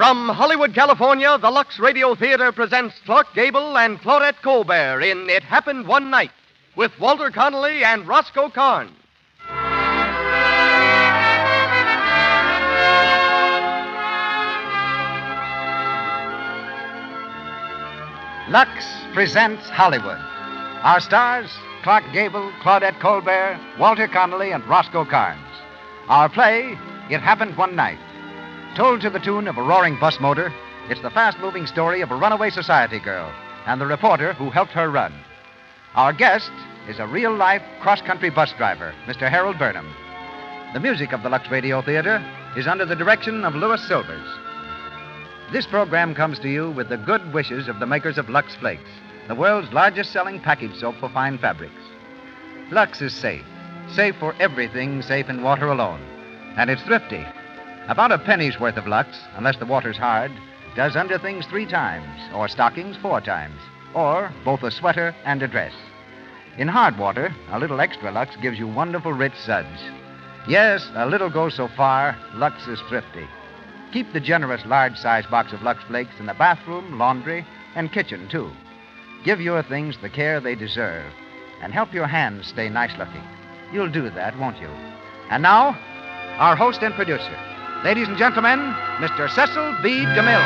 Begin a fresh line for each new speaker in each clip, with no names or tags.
From Hollywood, California, the Lux Radio Theater presents Clark Gable and Claudette Colbert in It Happened One Night with Walter Connolly and Roscoe Karn.
Lux presents Hollywood. Our stars, Clark Gable, Claudette Colbert, Walter Connolly, and Roscoe Karns. Our play, It Happened One Night. Told to the tune of a roaring bus motor, it's the fast-moving story of a runaway society girl and the reporter who helped her run. Our guest is a real-life cross-country bus driver, Mr. Harold Burnham. The music of the Lux Radio Theater is under the direction of Louis Silvers. This program comes to you with the good wishes of the makers of Lux Flakes, the world's largest-selling package soap for fine fabrics. Lux is safe for everything safe in water alone, and it's thrifty. About a penny's worth of Lux, unless the water's hard, does under things 3 times, or stockings 4 times, or both a sweater and a dress. In hard water, a little extra Lux gives you wonderful rich suds. Yes, a little goes so far. Lux is thrifty. Keep the generous large-size box of Lux Flakes in the bathroom, laundry, and kitchen, too. Give your things the care they deserve, and help your hands stay nice-looking. You'll do that, won't you? And now, our host and producer. Ladies and gentlemen, Mr. Cecil B. DeMille.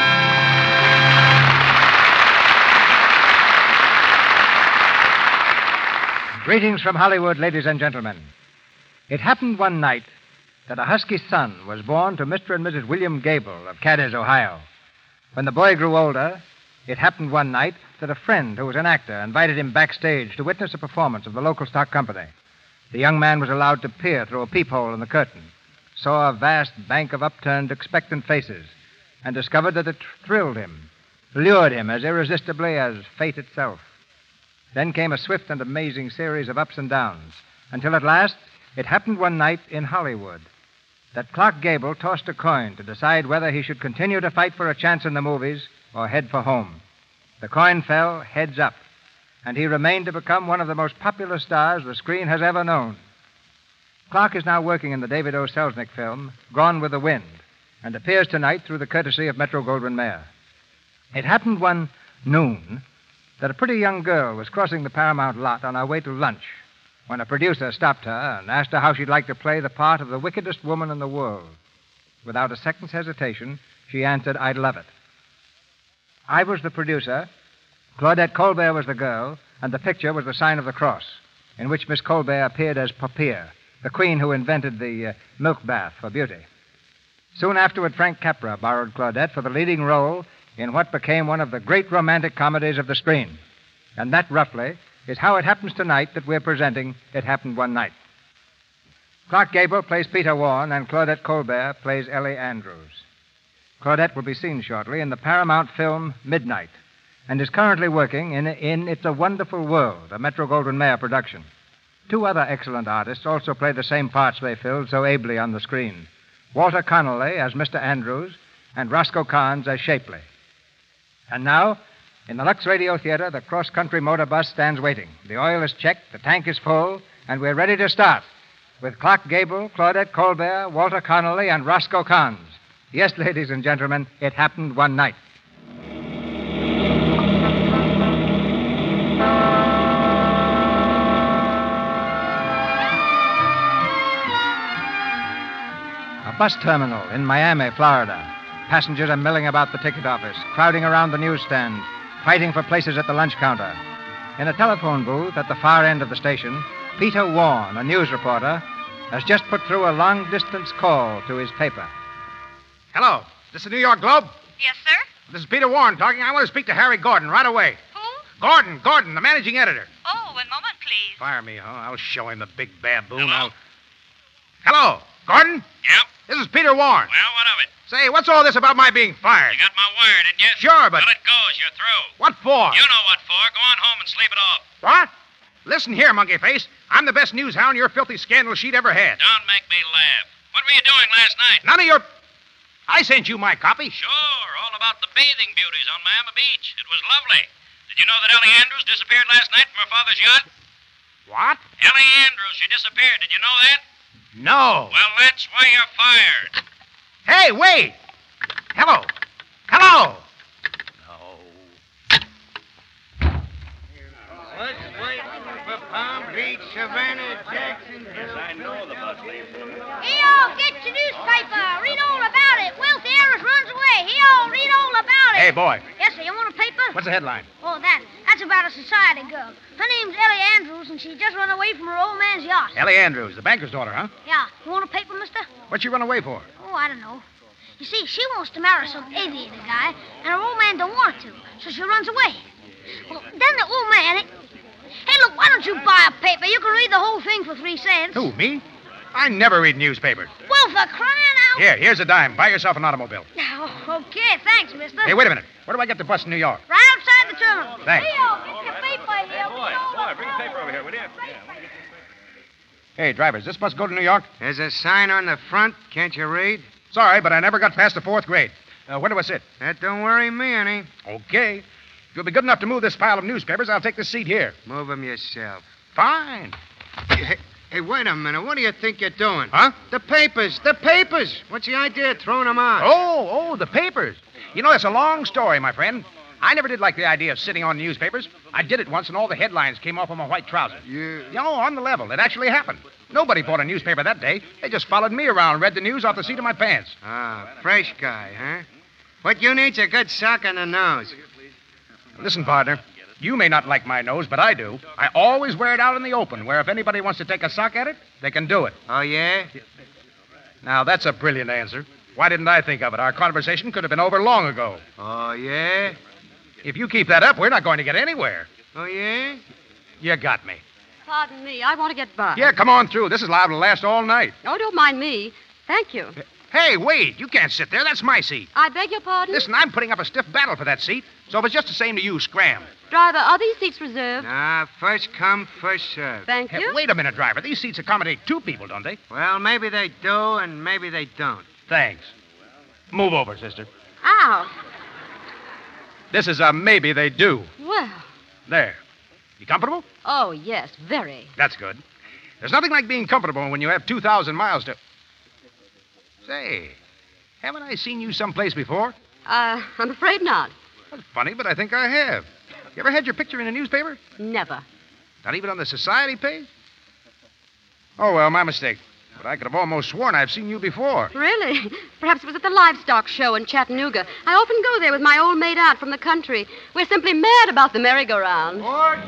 Greetings from Hollywood, ladies and gentlemen. It happened one night that a husky son was born to Mr. and Mrs. William Gable of Cadiz, Ohio. When the boy grew older, it happened one night that a friend who was an actor invited him backstage to witness a performance of the local stock company. The young man was allowed to peer through a peephole in the curtain, saw a vast bank of upturned, expectant faces, and discovered that it thrilled him, lured him as irresistibly as fate itself. Then came a swift and amazing series of ups and downs, until at last it happened one night in Hollywood that Clark Gable tossed a coin to decide whether he should continue to fight for a chance in the movies or head for home. The coin fell heads up, and he remained to become one of the most popular stars the screen has ever known. Clark is now working in the David O. Selznick film, Gone with the Wind, and appears tonight through the courtesy of Metro-Goldwyn-Mayer. It happened one noon that a pretty young girl was crossing the Paramount lot on her way to lunch when a producer stopped her and asked her how she'd like to play the part of the wickedest woman in the world. Without a second's hesitation, she answered, "I'd love it." I was the producer, Claudette Colbert was the girl, and the picture was the Sign of the Cross, in which Miss Colbert appeared as Papier, the queen who invented the milk bath for beauty. Soon afterward, Frank Capra borrowed Claudette for the leading role in what became one of the great romantic comedies of the screen. And that, roughly, is how it happens tonight that we're presenting It Happened One Night. Clark Gable plays Peter Warren, and Claudette Colbert plays Ellie Andrews. Claudette will be seen shortly in the Paramount film Midnight, and is currently working in It's a Wonderful World, a Metro-Goldwyn-Mayer production. 2 other excellent artists also play the same parts they filled so ably on the screen. Walter Connolly as Mr. Andrews, and Roscoe Karns as Shapley. And now, in the Lux Radio Theater, the cross-country motor bus stands waiting. The oil is checked, the tank is full, and we're ready to start with Clark Gable, Claudette Colbert, Walter Connolly, and Roscoe Karns. Yes, ladies and gentlemen, it happened one night. A bus terminal in Miami, Florida. Passengers are milling about the ticket office, crowding around the newsstand, fighting for places at the lunch counter. In a telephone booth at the far end of the station, Peter Warren, a news reporter, has just put through a long-distance call to his paper.
Hello. Is this the New York Globe?
Yes, sir?
This is Peter Warren talking. I want to speak to Harry Gordon right away.
Who?
Gordon, the managing editor.
Oh, one moment, please.
Fire me, huh? I'll show him the big baboon.
Hello?
Hello, Gordon?
Yep.
This is Peter Warren.
Well, what of it?
Say, what's all this about my being fired?
You got my wire, didn't you?
Sure, but...
Well, it goes. You're through.
What for?
You know what for. Go on home and sleep it off.
What? Listen here, monkey face. I'm the best news hound your filthy scandal sheet ever had.
Don't make me laugh. What were you doing last night?
None of your... I sent you my copy.
Sure, all about the bathing beauties on Miami Beach. It was lovely. Did you know that Ellie Andrews disappeared last night from her father's yacht?
What?
Ellie Andrews, she disappeared. Did you know that?
No.
Well, that's why you're fired.
Hey, wait! Hello. Hello.
What's waiting for Palm Beach, Savannah, Jackson?
Yes, I know the bus leaves in a minute.
Hey-o, get your newspaper. Read all about it. Wealthy heiress runs away. Hey-o, read all about it.
Hey, boy.
Yes, sir. You want a paper?
What's the headline?
Oh, that's about a society girl. Her name's Ellie Andrews, and she just run away from her old man's yacht.
Ellie Andrews, the banker's daughter, huh?
Yeah. You want a paper, mister?
What'd she run away for?
Oh, I don't know. You see, she wants to marry some aviator guy, and her old man don't want to, so she runs away. Well, then the old man... Hey, look, why don't you buy a paper? You can read the whole thing for 3 cents.
Who, me? I never read newspapers.
Well, for crying out...
Here's a dime. Buy yourself an automobile.
Oh, okay, thanks, mister.
Hey, wait a minute. Where do I get the bus in New York?
Right outside the terminal.
Thanks.
Hey-o, get your paper here.
Boy, bring the paper over here, will you?
Hey, driver, does this bus go to New York?
There's a sign on the front. Can't you read?
Sorry, but I never got past the 4th grade. Where do I sit?
That don't worry me any.
Okay. If you'll be good enough to move this pile of newspapers, I'll take this seat here.
Move 'em yourself.
Fine.
Hey, wait a minute. What do you think you're doing?
Huh?
The papers. What's the idea of throwing them out?
Oh, the papers. You know, that's a long story, my friend. I never did like the idea of sitting on newspapers. I did it once, and all the headlines came off on my white trousers.
You...
No, on the level. It actually happened. Nobody bought a newspaper that day. They just followed me around, read the news off the seat of my pants.
Ah, fresh guy, huh? What you need's a good sock on the nose.
Listen, partner. You may not like my nose, but I do. I always wear it out in the open, where if anybody wants to take a sock at it, they can do it.
Oh, yeah?
Now, that's a brilliant answer. Why didn't I think of it? Our conversation could have been over long ago.
Oh, yeah?
If you keep that up, we're not going to get anywhere.
Oh, yeah?
You got me.
Pardon me. I want to get by.
Yeah, come on through. This is liable to last all night.
Oh, don't mind me. Thank you.
Hey, wait. You can't sit there. That's my seat.
I beg your pardon?
Listen, I'm putting up a stiff battle for that seat, so if it's just the same to you, scram.
Driver, are these seats reserved?
Nah, first come, first served.
Thank
Hey,
you.
wait a minute, driver. These seats accommodate 2 people, don't they?
Well, maybe they do, and maybe they don't.
Thanks. Move over, sister.
Ow.
This is a maybe they do.
Well.
There. You comfortable?
Oh, yes, very.
That's good. There's nothing like being comfortable when you have 2,000 miles to... Say, haven't I seen you someplace before?
I'm afraid not.
That's funny, but I think I have. You ever had your picture in a newspaper?
Never.
Not even on the society page? Oh, well, my mistake. But I could have almost sworn I've seen you before.
Really? Perhaps it was at the livestock show in Chattanooga. I often go there with my old maid aunt from the country. We're simply mad about the merry-go-round.
What?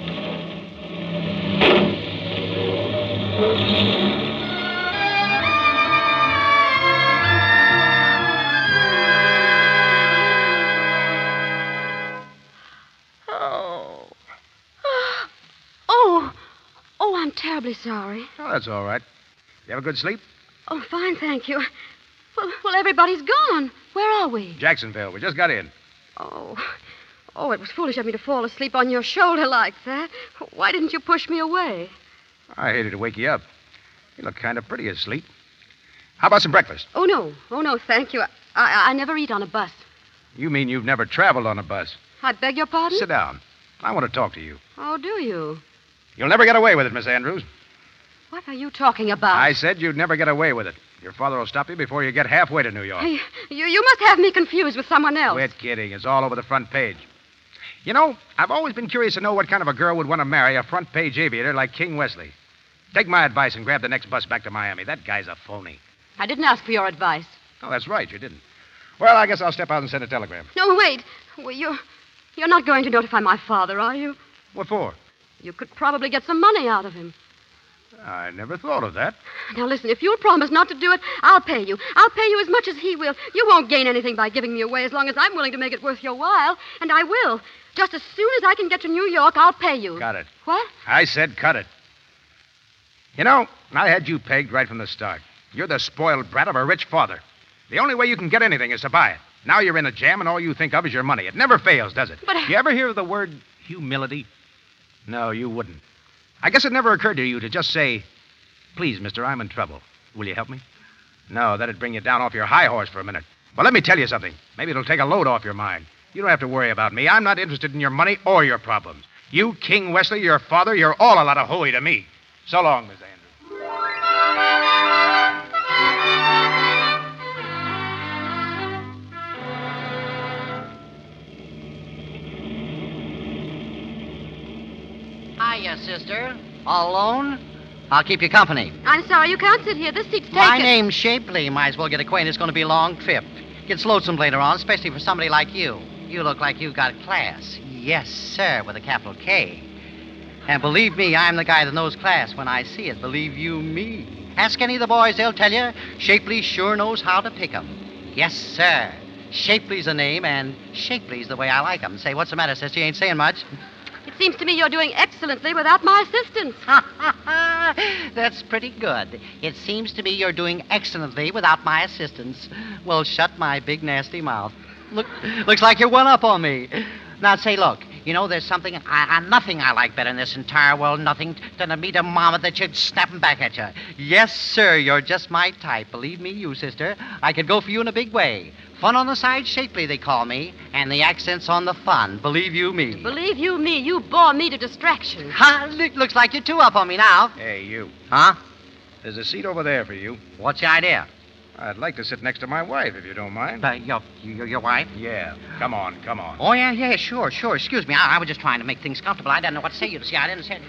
Oh, I'm terribly sorry.
Oh, that's all right. You have a good sleep?
Oh, fine, thank you. Well, everybody's gone. Where are we?
Jacksonville. We just got in.
Oh, it was foolish of me to fall asleep on your shoulder like that. Why didn't you push me away?
I hated to wake you up. You look kind of pretty asleep. How about some breakfast?
Oh, no, thank you. I never eat on a bus.
You mean you've never traveled on a bus?
I beg your pardon?
Sit down. I want to talk to you.
Oh, do you?
You'll never get away with it, Miss Andrews.
What are you talking about?
I said you'd never get away with it. Your father will stop you before you get halfway to New York.
Hey, you must have me confused with someone else.
Quit kidding. It's all over the front page. You know, I've always been curious to know what kind of a girl would want to marry a front-page aviator like King Wesley. Take my advice and grab the next bus back to Miami. That guy's a phony.
I didn't ask for your advice.
Oh, that's right. You didn't. Well, I guess I'll step out and send a telegram.
No, wait. Well, you're not going to notify my father, are you?
What for?
You could probably get some money out of him.
I never thought of that.
Now, listen, if you'll promise not to do it, I'll pay you. I'll pay you as much as he will. You won't gain anything by giving me away as long as I'm willing to make it worth your while. And I will. Just as soon as I can get to New York, I'll pay you.
Cut it.
What?
I said cut it. You know, I had you pegged right from the start. You're the spoiled brat of a rich father. The only way you can get anything is to buy it. Now you're in a jam, and all you think of is your money. It never fails, does it?
But
You ever hear of the word humility? No, you wouldn't. I guess it never occurred to you to just say, "Please, mister, I'm in trouble. Will you help me?" No, that'd bring you down off your high horse for a minute. Well, let me tell you something. Maybe it'll take a load off your mind. You don't have to worry about me. I'm not interested in your money or your problems. You, King Wesley, your father, you're all a lot of hooey to me. So long, Miss Andrews.
hiya, sister. All alone? I'll keep you company.
I'm sorry, you can't sit here. This seat's taken.
My name's Shapley. Might as well get acquainted. It's going to be a long trip. Gets lonesome later on, especially for somebody like you. You look like you've got class. Yes, sir, with a capital K. And believe me, I'm the guy that knows class when I see it. Believe you me. Ask any of the boys, they'll tell you. Shapley sure knows how to pick 'em. Yes, sir. Shapley's the name, and Shapley's the way I like 'em. Say, what's the matter, sister? You ain't saying much.
It seems to me you're doing excellently without my assistance.
That's pretty good. It seems to me you're doing excellently without my assistance. Well, shut my big, nasty mouth. Looks like you're one up on me. Now, say, look, you know, there's nothing I like better in this entire world, nothing, than to meet a mama that should snap 'em back at you. Yes, sir, you're just my type. Believe me, you, sister. I could go for you in a big way. Fun on the side, Shapley, they call me, and the accent's on the fun. Believe you me.
Believe you me, you bore me to distraction.
Ha! Looks like you're two up on me now.
Hey, you.
Huh?
There's a seat over there for you.
What's the idea?
I'd like to sit next to my wife, if you don't mind.
Your wife?
Yeah. Come on.
Oh, yeah, sure. Excuse me. I was just trying to make things comfortable. I didn't know what to say. You see, I didn't say.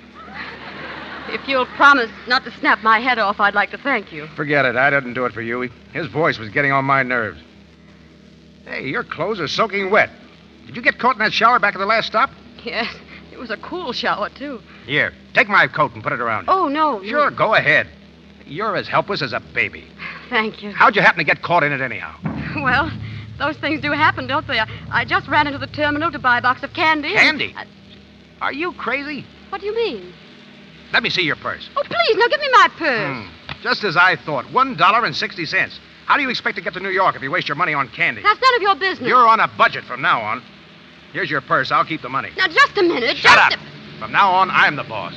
If you'll promise not to snap my head off, I'd like to thank you.
Forget it. I didn't do it for you. His voice was getting on my nerves. Hey, your clothes are soaking wet. Did you get caught in that shower back at the last stop?
Yes, it was a cool shower, too.
Here, take my coat and put it around you.
Oh, no.
Sure, go ahead. You're as helpless as a baby.
Thank you.
How'd you happen to get caught in it anyhow?
Well, those things do happen, don't they? I just ran into the terminal to buy a box of candy.
Candy? Are you crazy?
What do you mean?
Let me see your purse.
Oh, please, now give me my purse.
Just as I thought. $1.60. How do you expect to get to New York if you waste your money on candy?
That's none of your business.
You're on a budget from now on. Here's your purse. I'll keep the money.
Now, just a minute.
Shut up. From now on, I'm the boss.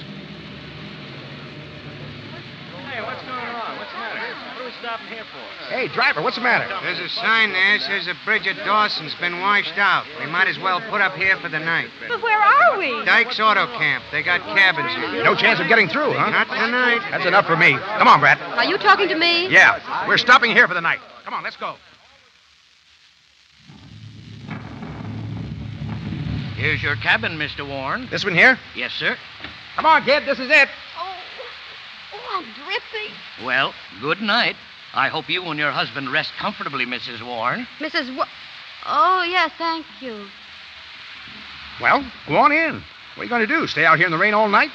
Hey, what's going on? What's the matter? What are we stopping here for?
Hey, driver, what's the matter?
There's a sign there that says that Bridget Dawson's been washed out. We might as well put up here for the night.
But where are we?
Dyke's Auto Camp. They got cabins here.
No chance of getting through, huh?
Not tonight.
That's enough for me. Come on, Brad.
Are you talking to me?
Yeah, we're stopping here for the night. Come on, let's go.
Here's your cabin, Mr. Warren.
This one here?
Yes, sir.
Come on, kid. This is it.
Oh, I'm dripping.
Well, good night. I hope you and your husband rest comfortably, Mrs. Warren.
Oh, yes, thank you.
Well, go on in. What are you going to do? Stay out here in the rain all night?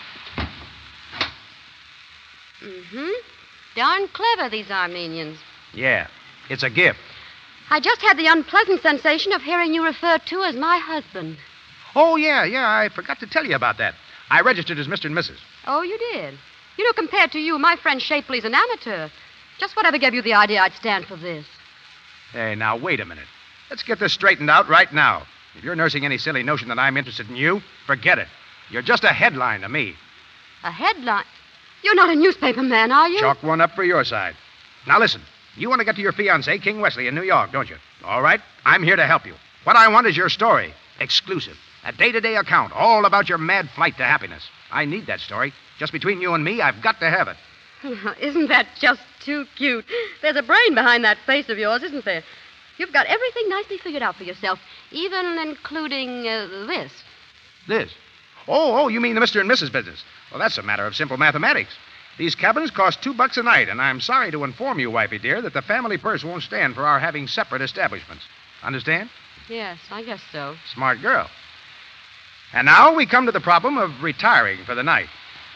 Mm-hmm. Darn clever, these Armenians.
Yeah, it's a gift.
I just had the unpleasant sensation of hearing you referred to as my husband.
Oh, yeah, I forgot to tell you about that. I registered as Mr. and Mrs.
Oh, you did? You know, compared to you, my friend Shapley's an amateur. Just whatever gave you the idea I'd stand for this?
Hey, now, wait a minute. Let's get this straightened out right now. If you're nursing any silly notion that I'm interested in you, forget it. You're just a headline to me.
A headline? You're not a newspaper man, are you?
Chalk one up for your side. Now, listen. You want to get to your fiancé, King Wesley, in New York, don't you? All right. I'm here to help you. What I want is your story. Exclusive. A day-to-day account, all about your mad flight to happiness. I need that story. Just between you and me, I've got to have it.
Isn't that just too cute? There's a brain behind that face of yours, isn't there? You've got everything nicely figured out for yourself, even including this.
This? Oh, you mean the Mr. and Mrs. business. Well, that's a matter of simple mathematics. These cabins cost $2 a night, and I'm sorry to inform you, wifey dear, that the family purse won't stand for our having separate establishments. Understand?
Yes, I guess so.
Smart girl. And now we come to the problem of retiring for the night.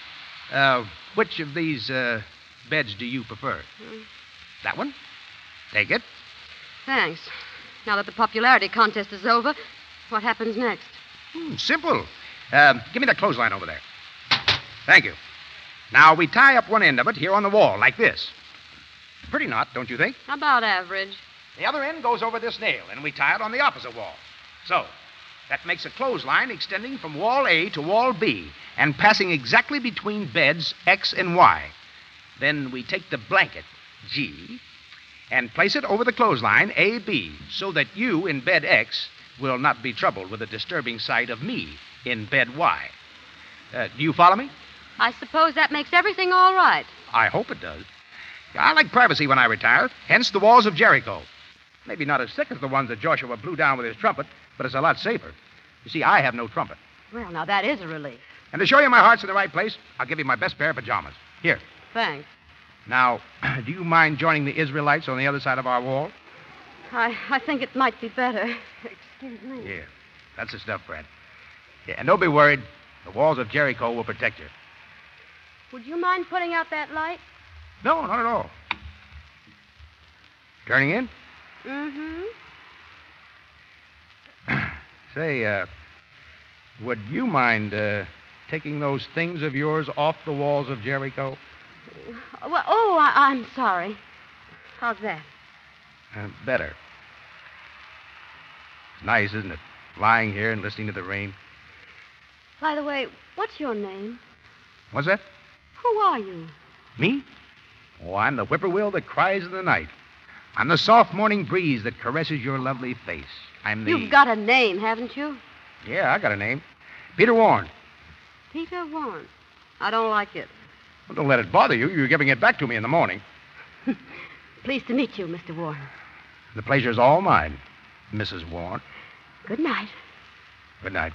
Which of these beds do you prefer? That one? Take it.
Thanks. Now that the popularity contest is over, what happens next?
Simple. Give me that clothesline over there. Thank you. Now, we tie up one end of it here on the wall, like this. Pretty knot, don't you think?
About average.
The other end goes over this nail, and we tie it on the opposite wall. So, that makes a clothesline extending from wall A to wall B and passing exactly between beds X and Y. Then we take the blanket, G, and place it over the clothesline, AB, so that you in bed X will not be troubled with the disturbing sight of me in bed Y. Do you follow me?
I suppose that makes everything all right.
I hope it does. I like privacy when I retire, hence the walls of Jericho. Maybe not as thick as the ones that Joshua blew down with his trumpet, but it's a lot safer. You see, I have no trumpet.
Well, now that is a relief.
And to show you my heart's in the right place, I'll give you my best pair of pajamas. Here.
Thanks.
Now, do you mind joining the Israelites on the other side of our wall?
I think it might be better. Excuse me.
Here. That's the stuff, Brad. Yeah, and don't be worried. The walls of Jericho will protect you.
Would you mind putting out that light?
No, not at all. Turning in?
Mm-hmm.
Say, would you mind taking those things of yours off the walls of Jericho?
Well, I'm sorry. How's that?
Better. It's nice, isn't it? Lying here and listening to the rain.
By the way, what's your name?
What's that?
Who are you?
Me? Oh, I'm the whippoorwill that cries in the night. I'm the soft morning breeze that caresses your lovely face. I'm the...
You've got a name, haven't you?
Yeah, I got a name. Peter Warren.
Peter Warren. I don't like it.
Well, don't let it bother you. You're giving it back to me in the morning.
Pleased to meet you, Mr. Warren.
The pleasure's all mine, Mrs. Warren.
Good night.
Good night.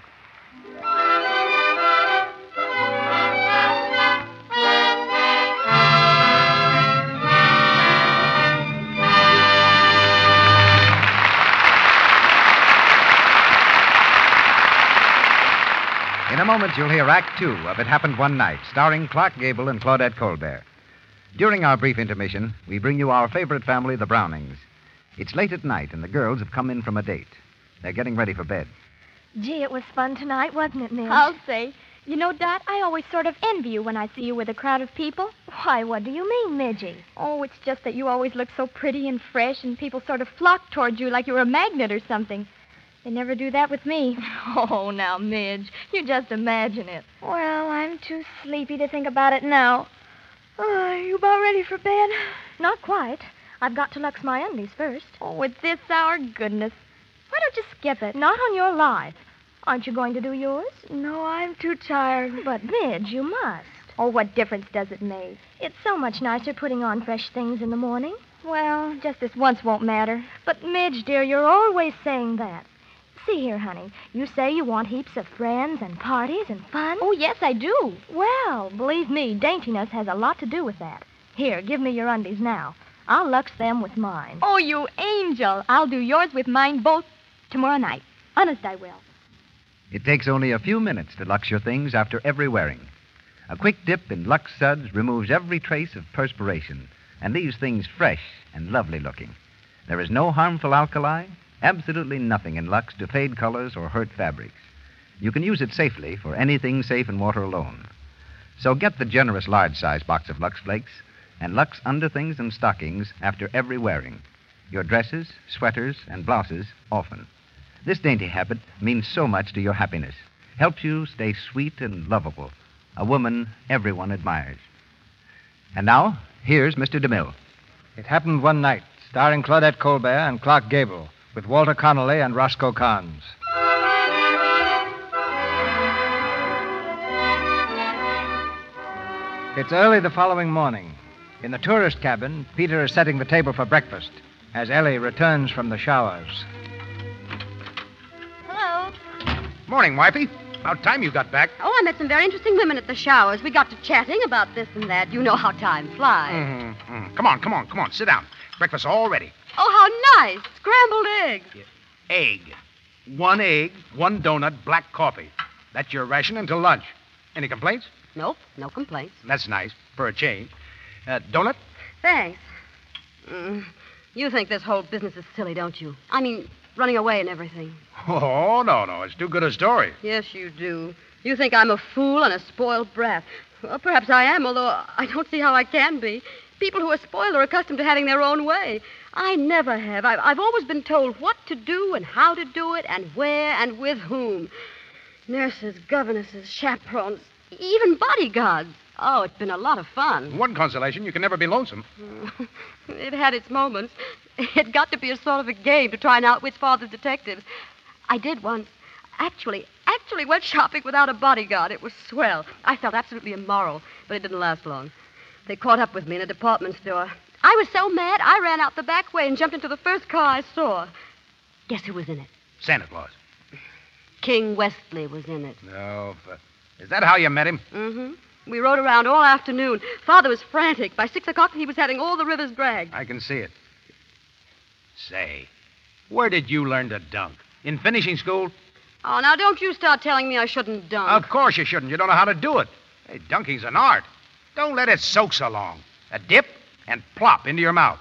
In a moment, you'll hear Act Two of It Happened One Night, starring Clark Gable and Claudette Colbert. During our brief intermission, we bring you our favorite family, the Brownings. It's late at night, and the girls have come in from a date. They're getting ready for bed.
Gee, it was fun tonight, wasn't it, Midge?
I'll say. You know, Dot, I always sort of envy you when I see you with a crowd of people.
Why, what do you mean, Midgie?
Oh, it's just that you always look so pretty and fresh, and people sort of flock toward you like you were a magnet or something. They never do that with me.
Oh, now, Midge, you just imagine it. Well, I'm too sleepy to think about it now. Are you about ready for bed? Not quite. I've got to lux my undies first.
Oh, at this hour? Goodness. Why don't you skip it?
Not on your life. Aren't you going to do yours? No, I'm too tired. But, Midge, you must.
Oh, what difference does it make?
It's so much nicer putting on fresh things in the morning.
Well, just this once won't matter.
But, Midge, dear, you're always saying that. See here, honey. You say you want heaps of friends and parties and fun.
Oh, yes, I do.
Well, believe me, daintiness has a lot to do with that. Here, give me your undies now. I'll lux them with mine.
Oh, you angel. I'll do yours with mine both tomorrow night. Honest, I will.
It takes only a few minutes to lux your things after every wearing. A quick dip in Lux Suds removes every trace of perspiration and leaves things fresh and lovely looking. There is no harmful alkali, absolutely nothing in Lux to fade colors or hurt fabrics. You can use it safely for anything safe in water alone. So get the generous large-size box of Lux Flakes and Lux underthings and stockings after every wearing. Your dresses, sweaters, and blouses often. This dainty habit means so much to your happiness. Helps you stay sweet and lovable. A woman everyone admires. And now, here's Mr. DeMille.
It Happened One Night, starring Claudette Colbert and Clark Gable, with Walter Connolly and Roscoe Carnes. It's early the following morning. In the tourist cabin, Peter is setting the table for breakfast as Ellie returns from the showers.
Hello.
Morning, wifey. About time you got back.
Oh, I met some very interesting women at the showers. We got to chatting about this and that. You know how time flies.
Mm-hmm. Come on. Sit down. Breakfast's all ready.
Oh, how nice. Scrambled eggs.
Egg. 1 egg, 1 donut, black coffee. That's your ration until lunch. Any complaints?
Nope, no complaints.
That's nice, for a change. Donut?
Thanks. You think this whole business is silly, don't you? I mean, running away and everything.
Oh, no. It's too good a story.
Yes, you do. You think I'm a fool and a spoiled brat. Well, perhaps I am, although I don't see how I can be. People who are spoiled are accustomed to having their own way. I never have. I've always been told what to do and how to do it and where and with whom. Nurses, governesses, chaperones, even bodyguards. Oh, it's been a lot of fun.
One consolation, you can never be lonesome.
It had its moments. It got to be a sort of a game to try and outwit father's detectives. I did once. Actually went shopping without a bodyguard. It was swell. I felt absolutely immoral, but it didn't last long. They caught up with me in a department store. I was so mad, I ran out the back way and jumped into the first car I saw. Guess who was in it?
Santa Claus.
King Westley was in it.
No, Is that how you met him?
Mm-hmm. We rode around all afternoon. Father was frantic. By 6 o'clock, he was having all the rivers dragged.
I can see it. Say, where did you learn to dunk? In finishing school?
Oh, now don't you start telling me I shouldn't dunk.
Of course you shouldn't. You don't know how to do it. Hey, dunking's an art. Don't let it soak so long. A dip and plop into your mouth.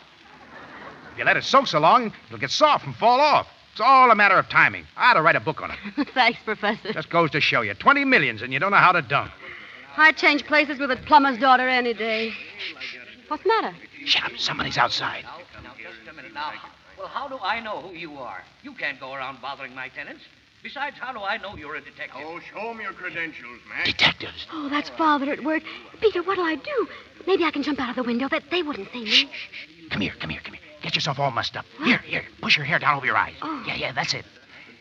If you let it soak so long, it'll get soft and fall off. It's all a matter of timing. I ought to write a book on it.
Thanks, Professor.
Just goes to show you. 20 millions and you don't know how to dunk.
I'd change places with a plumber's daughter any day. What's the matter?
Shut up. Somebody's outside.
Now, just a minute. Now, well, how do I know who you are? You can't go around bothering my tenants. Besides, how do I know you're a detective?
Oh, show me your credentials, man.
Detectives.
Oh, that's Father at work. Peter, what'll I do? Maybe I can jump out of the window. They wouldn't see me.
Come here. Get yourself all mussed up. Here. Push your hair down over your eyes.
Oh.
Yeah, that's it.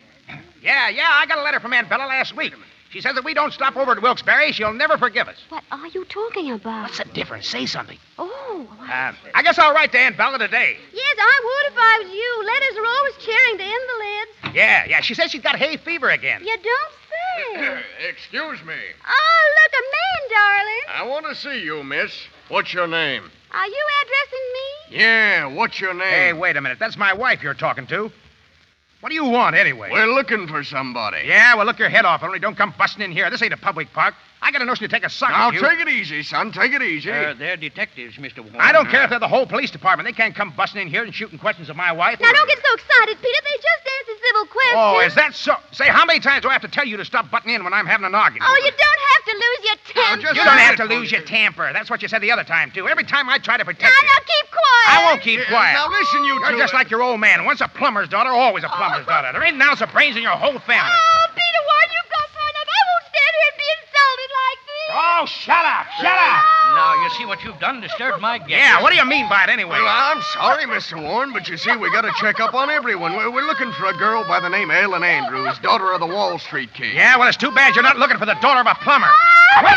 Yeah, I got a letter from Aunt Bella last week. She says if we don't stop over at Wilkes-Barre, she'll never forgive us.
What are you talking about?
What's the difference? Say something.
Oh.
I guess I'll write to Aunt Bella today.
Yes, I would if I was you. Letters are always cheering to invalids.
Yeah. She says she's got hay fever again.
You don't say.
Excuse me.
Oh, look, a man, darling.
I want to see you, miss. What's your name?
Are you addressing me?
Yeah, what's your name?
Hey, wait a minute. That's my wife you're talking to. What do you want, anyway?
We're looking for somebody.
Yeah, well, look your head off. Only don't come busting in here. This ain't a public park. I got a notion to take a suck
Now,
at you.
take it easy, son. Take it easy.
They're detectives, Mr. Warren.
I don't care if they're the whole police department. They can't come busting in here and shooting questions of my wife.
Now, don't get so excited, Peter. They just answered civil questions.
Oh, is that so? Say, how many times do I have to tell you to stop butting in when I'm having an argument?
Oh, you don't have to lose your temper.
You don't have to lose your temper. That's what you said the other time, too. Every time I try to protect you.
Now, keep quiet.
I won't keep quiet.
Now, listen, you
You're
two.
just like your old man. Once a plumber's daughter, always a plumber's daughter. There ain't an ounce of brains in your whole family.
Oh, Peter Warren, you've gone far enough. I won't stand here and be insulted like this.
Oh, shut up.
Now, you see what you've done? Disturbed my guests.
Yeah, what do you mean by it anyway?
Well, I'm sorry, Mr. Warren, but you see, we got to check up on everyone. We're looking for a girl by the name of Ellen Andrews, daughter of the Wall Street King.
Yeah, well, it's too bad you're not looking for the daughter of a plumber. Quit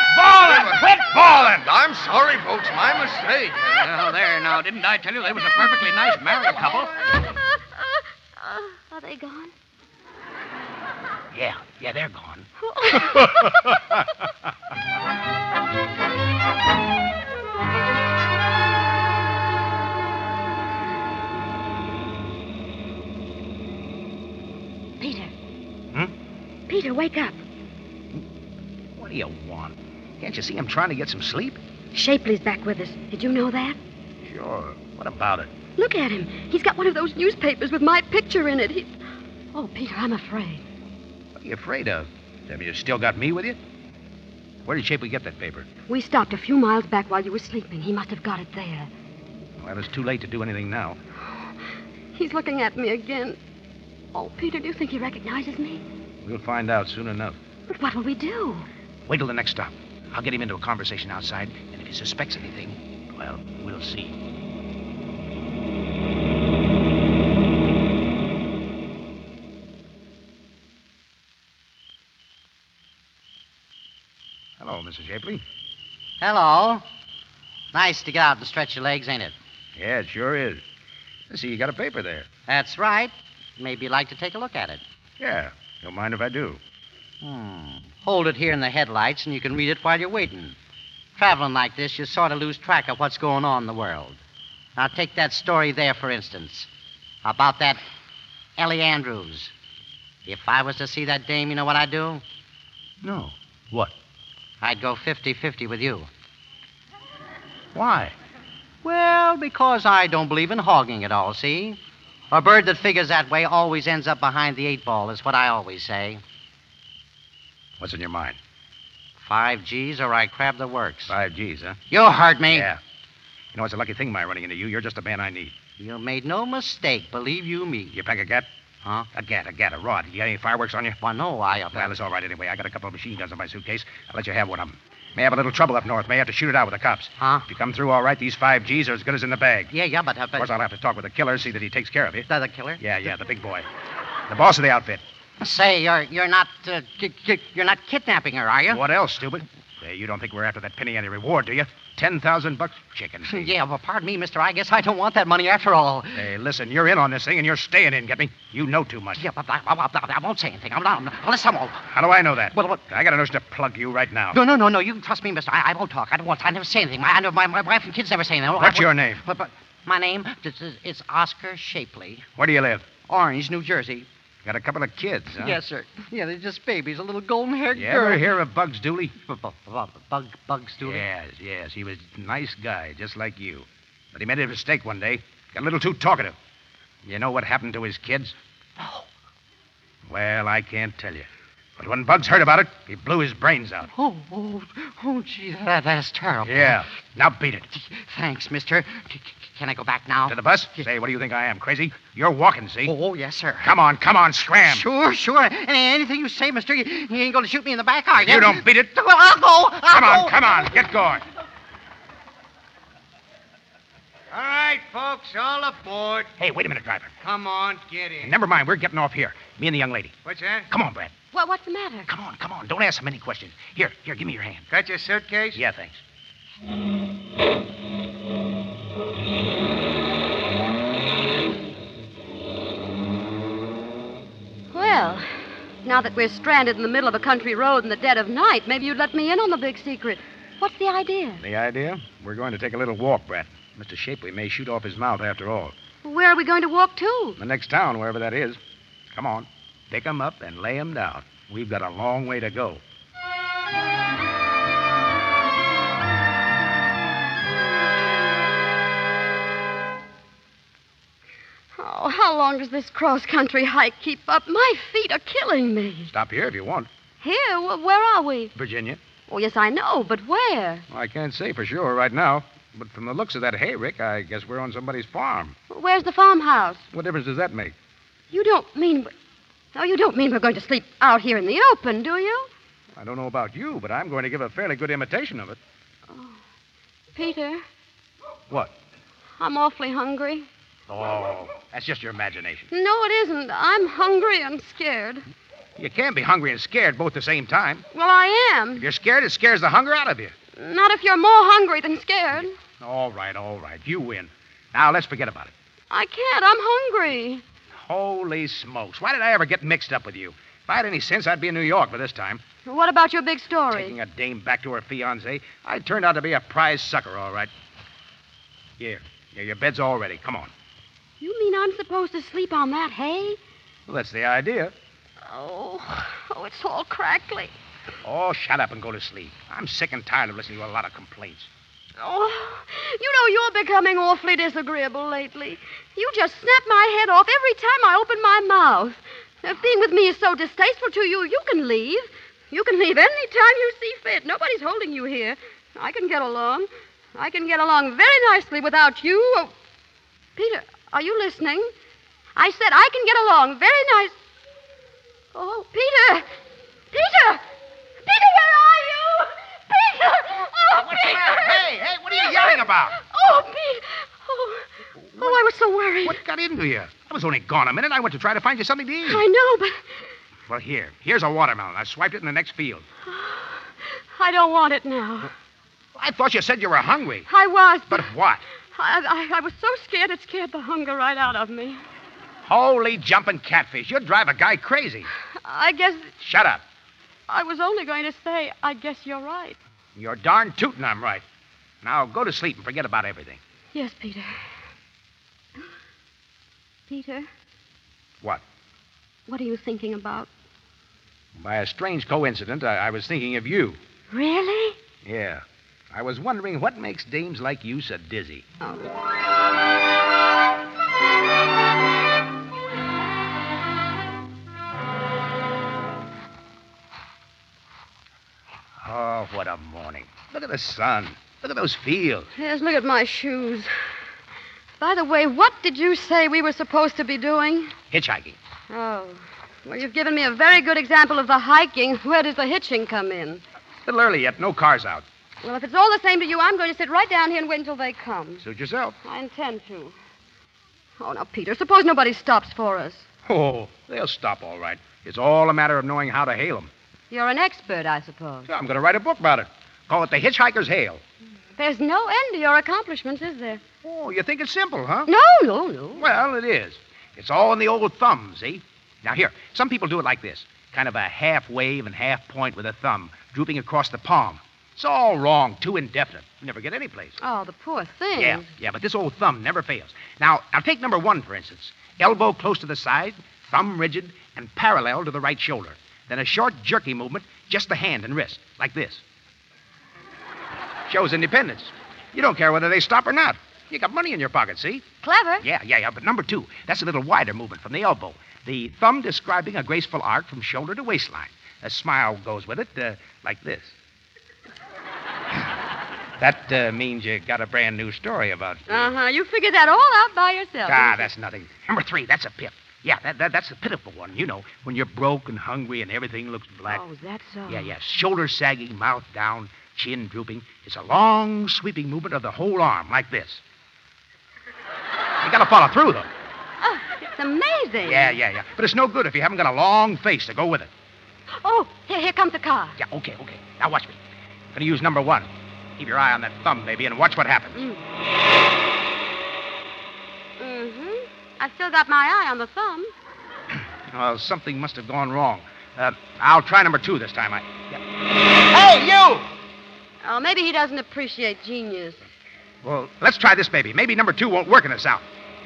bawling!
I'm sorry, folks. My mistake.
Well, there, now, didn't I tell you they was a perfectly nice married couple?
Are they gone?
Yeah, they're gone.
Peter.
Peter,
wake up.
What do you want? Can't you see I'm trying to get some sleep?
Shapley's back with us. Did you know that?
Sure. What about it?
Look at him. He's got one of those newspapers with my picture in it. Oh, Peter, I'm afraid.
What are you afraid of? Have you still got me with you? Where did Shapley get that paper?
We stopped a few miles back while you were sleeping. He must have got it there.
Well, it's too late to do anything now.
He's looking at me again. Oh, Peter, do you think he recognizes me?
We'll find out soon enough.
But what will we do?
Wait till the next stop. I'll get him into a conversation outside, and if he suspects anything, well, we'll see. Hello, Mrs. Shapley.
Hello. Nice to get out and stretch your legs, ain't it?
Yeah, it sure is. I see you got a paper there.
That's right. Maybe you'd like to take a look at it.
Yeah. Don't mind if I do.
Hold it here in the headlights, and you can read it while you're waiting. Traveling like this, you sort of lose track of what's going on in the world. Now, take that story there, for instance, about that Ellie Andrews. If I was to see that dame, you know what I'd do?
No. What?
I'd go 50-50 with you.
Why?
Well, because I don't believe in hogging it all, see? A bird that figures that way always ends up behind the 8-ball, is what I always say.
What's in your mind?
5 G's or I crab the works.
5 G's, huh?
You heard me.
Yeah. You know, it's a lucky thing my running into you. You're just the man I need.
You made no mistake, believe you me.
You pack a gat?
Huh?
A gat, a rod. You got any fireworks on you?
Well, no,
Well, it's all right anyway. I got a couple of machine guns in my suitcase. I'll let you have one of them. May have a little trouble up north. May have to shoot it out with the cops.
Huh?
If you come through all right, these 5 G's are as good as in the bag.
Yeah, but...
Of course, I'll have to talk with the killer, see that he takes care of you.
The killer?
Yeah, the big boy. The boss of the outfit.
Say, you're not kidnapping her, are you?
What else, stupid? Say, you don't think we're after that penny any reward, do you? $10,000 chicken.
Yeah, well, pardon me, mister. I guess I don't want that money after all.
Hey, listen, you're in on this thing, and you're staying in, get me? You know too much.
Yeah, but I won't say anything. Unless I'm all...
How do I know that?
Well, what?
I got a notion to plug you right now.
No. You can trust me, mister. I won't talk. I never say anything. My wife and kids never say anything.
What's your name?
But my name is Oscar Shapley.
Where do you live?
Orange, New Jersey.
Got a couple of kids, huh?
Yes, sir. Yeah, they're just babies, a little golden-haired
You
girl.
ever hear of Bugs Dooley?
Bugs Dooley?
Yes. He was a nice guy, just like you. But he made a mistake one day. Got a little too talkative. You know what happened to his kids?
No.
Well, I can't tell you. But when Bugs heard about it, he blew his brains out.
Oh, gee, that's terrible.
Yeah. Now beat it.
Thanks, mister. Can I go back now?
To the bus? Say, what do you think I am, crazy? You're walking, see?
Oh, yes, sir.
Come on, scram.
Sure. Anything you say, mister. You ain't going to shoot me in the back, are you?
You don't beat it.
Well, I'll go.
Come on, get going.
All right, folks, all aboard.
Hey, wait a minute, driver.
Come on, get in.
Never mind, we're getting off here. Me and the young lady.
What's that?
Come on, Brad.
What's the matter?
Come on. Don't ask so many questions. Here, give me your hand.
Got your suitcase?
Yeah, thanks.
Well, now that we're stranded in the middle of a country road in the dead of night, maybe you'd let me in on the big secret. What's the idea?
The idea? We're going to take a little walk, Brad. Mr. Shapley may shoot off his mouth after all.
Where are we going to walk to?
The next town, wherever that is. Come on. Pick 'em up and lay 'em down. We've got a long way to go.
Oh, how long does this cross-country hike keep up? My feet are killing me.
Stop here if you want.
Here? Where are we?
Virginia.
Oh, yes, I know, but where?
Well, I can't say for sure right now. But from the looks of that hayrick, I guess we're on somebody's farm.
Where's the farmhouse?
What difference does that make?
You don't mean we're going to sleep out here in the open, do you?
I don't know about you, but I'm going to give a fairly good imitation of it.
Oh. Peter,
What?
I'm awfully hungry.
Oh, that's just your imagination.
No, it isn't. I'm hungry and scared.
You can't be hungry and scared both at the same time.
Well, I am.
If you're scared, it scares the hunger out of you.
Not if you're more hungry than scared.
All right. You win. Now, let's forget about it.
I can't. I'm hungry.
Holy smokes. Why did I ever get mixed up with you? If I had any sense, I'd be in New York by this time.
What about your big story?
Taking a dame back to her fiancé. I turned out to be a prize sucker, all right. Here, your bed's all ready. Come on.
You mean I'm supposed to sleep on that hay?
Well, that's the idea.
Oh, it's all crackly.
Oh, shut up and go to sleep. I'm sick and tired of listening to a lot of complaints.
Oh, you're becoming awfully disagreeable lately. You just snap my head off every time I open my mouth. If being with me is so distasteful to you, you can leave. You can leave any time you see fit. Nobody's holding you here. I can get along. I can get along very nicely without you. Oh, Peter, are you listening? I said I can get along very nice. Oh, Peter! Peter! Peter, where are you? Peter! Oh,
What's the
Peter!
matter? Hey, what are you yelling about?
Oh, Pete! Oh, I was so worried.
What got into you? I was only gone a minute. I went to try to find you something to eat.
I know, but
Well, here's a watermelon. I swiped it in the next field.
I don't want it now.
I thought you said you were hungry.
I was,
But what?
I was so scared it scared the hunger right out of me.
Holy jumping catfish. You'd drive a guy crazy.
I guess
Shut up.
I was only going to say, I guess you're right.
You're darn tootin' I'm right. Now go to sleep and forget about everything.
Yes, Peter. Peter,
What?
what are you thinking about?
By a strange coincidence, I was thinking of you.
Really?
Yeah. I was wondering what makes dames like you so dizzy. Oh, what a morning. Look at the sun. Look at those fields.
Yes, look at my shoes. By the way, what did you say we were supposed to be doing?
Hitchhiking.
Oh. Well, you've given me a very good example of the hiking. Where does the hitching come in?
A little early yet. No cars out.
Well, if it's all the same to you, I'm going to sit right down here and wait until they come.
Suit yourself.
I intend to. Oh, now, Peter, suppose nobody stops for us.
Oh, they'll stop all right. It's all a matter of knowing how to hail them.
You're an expert, I suppose.
I'm going to write a book about it. Call it the hitchhiker's hail.
There's no end to your accomplishments, is there?
Oh, you think it's simple, huh?
No.
Well, it is. It's all in the old thumb, see? Now, here, some people do it like this. Kind of a half wave and half point with a thumb, drooping across the palm. It's all wrong, too indefinite. You never get any place.
Oh, the poor thing.
Yeah, but this old thumb never fails. Now take number 1, for instance. Elbow close to the side, thumb rigid, and parallel to the right shoulder. Then a short, jerky movement, just the hand and wrist, like this. Shows independence. You don't care whether they stop or not. You got money in your pocket, see?
Clever.
Yeah, but number 2, that's a little wider movement from the elbow. The thumb describing a graceful arc from shoulder to waistline. A smile goes with it, like this. That means you got a brand new story about...
You figured that all out by yourself.
That's nothing. Number 3, that's a pip. Yeah, that's the pitiful one. You know, when you're broke and hungry and everything looks black.
Oh, is that so?
Yeah. Shoulders sagging, mouth down, chin drooping. It's a long, sweeping movement of the whole arm, like this. You gotta follow through, though.
Oh, it's amazing.
Yeah. But it's no good if you haven't got a long face to go with it.
Oh, here comes the car.
Yeah, okay. Now watch me. I'm gonna use number 1. Keep your eye on that thumb, baby, and watch what happens.
I've still got my eye on the thumb.
Well, something must have gone wrong. I'll try number 2 this time. Hey, you!
Oh, maybe he doesn't appreciate genius.
Well, let's try this, baby. Maybe number 2 won't work in this out.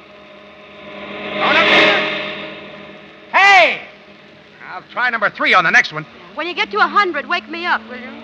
Hey! I'll try number 3 on the next one.
When you get to 100, wake me up, will you?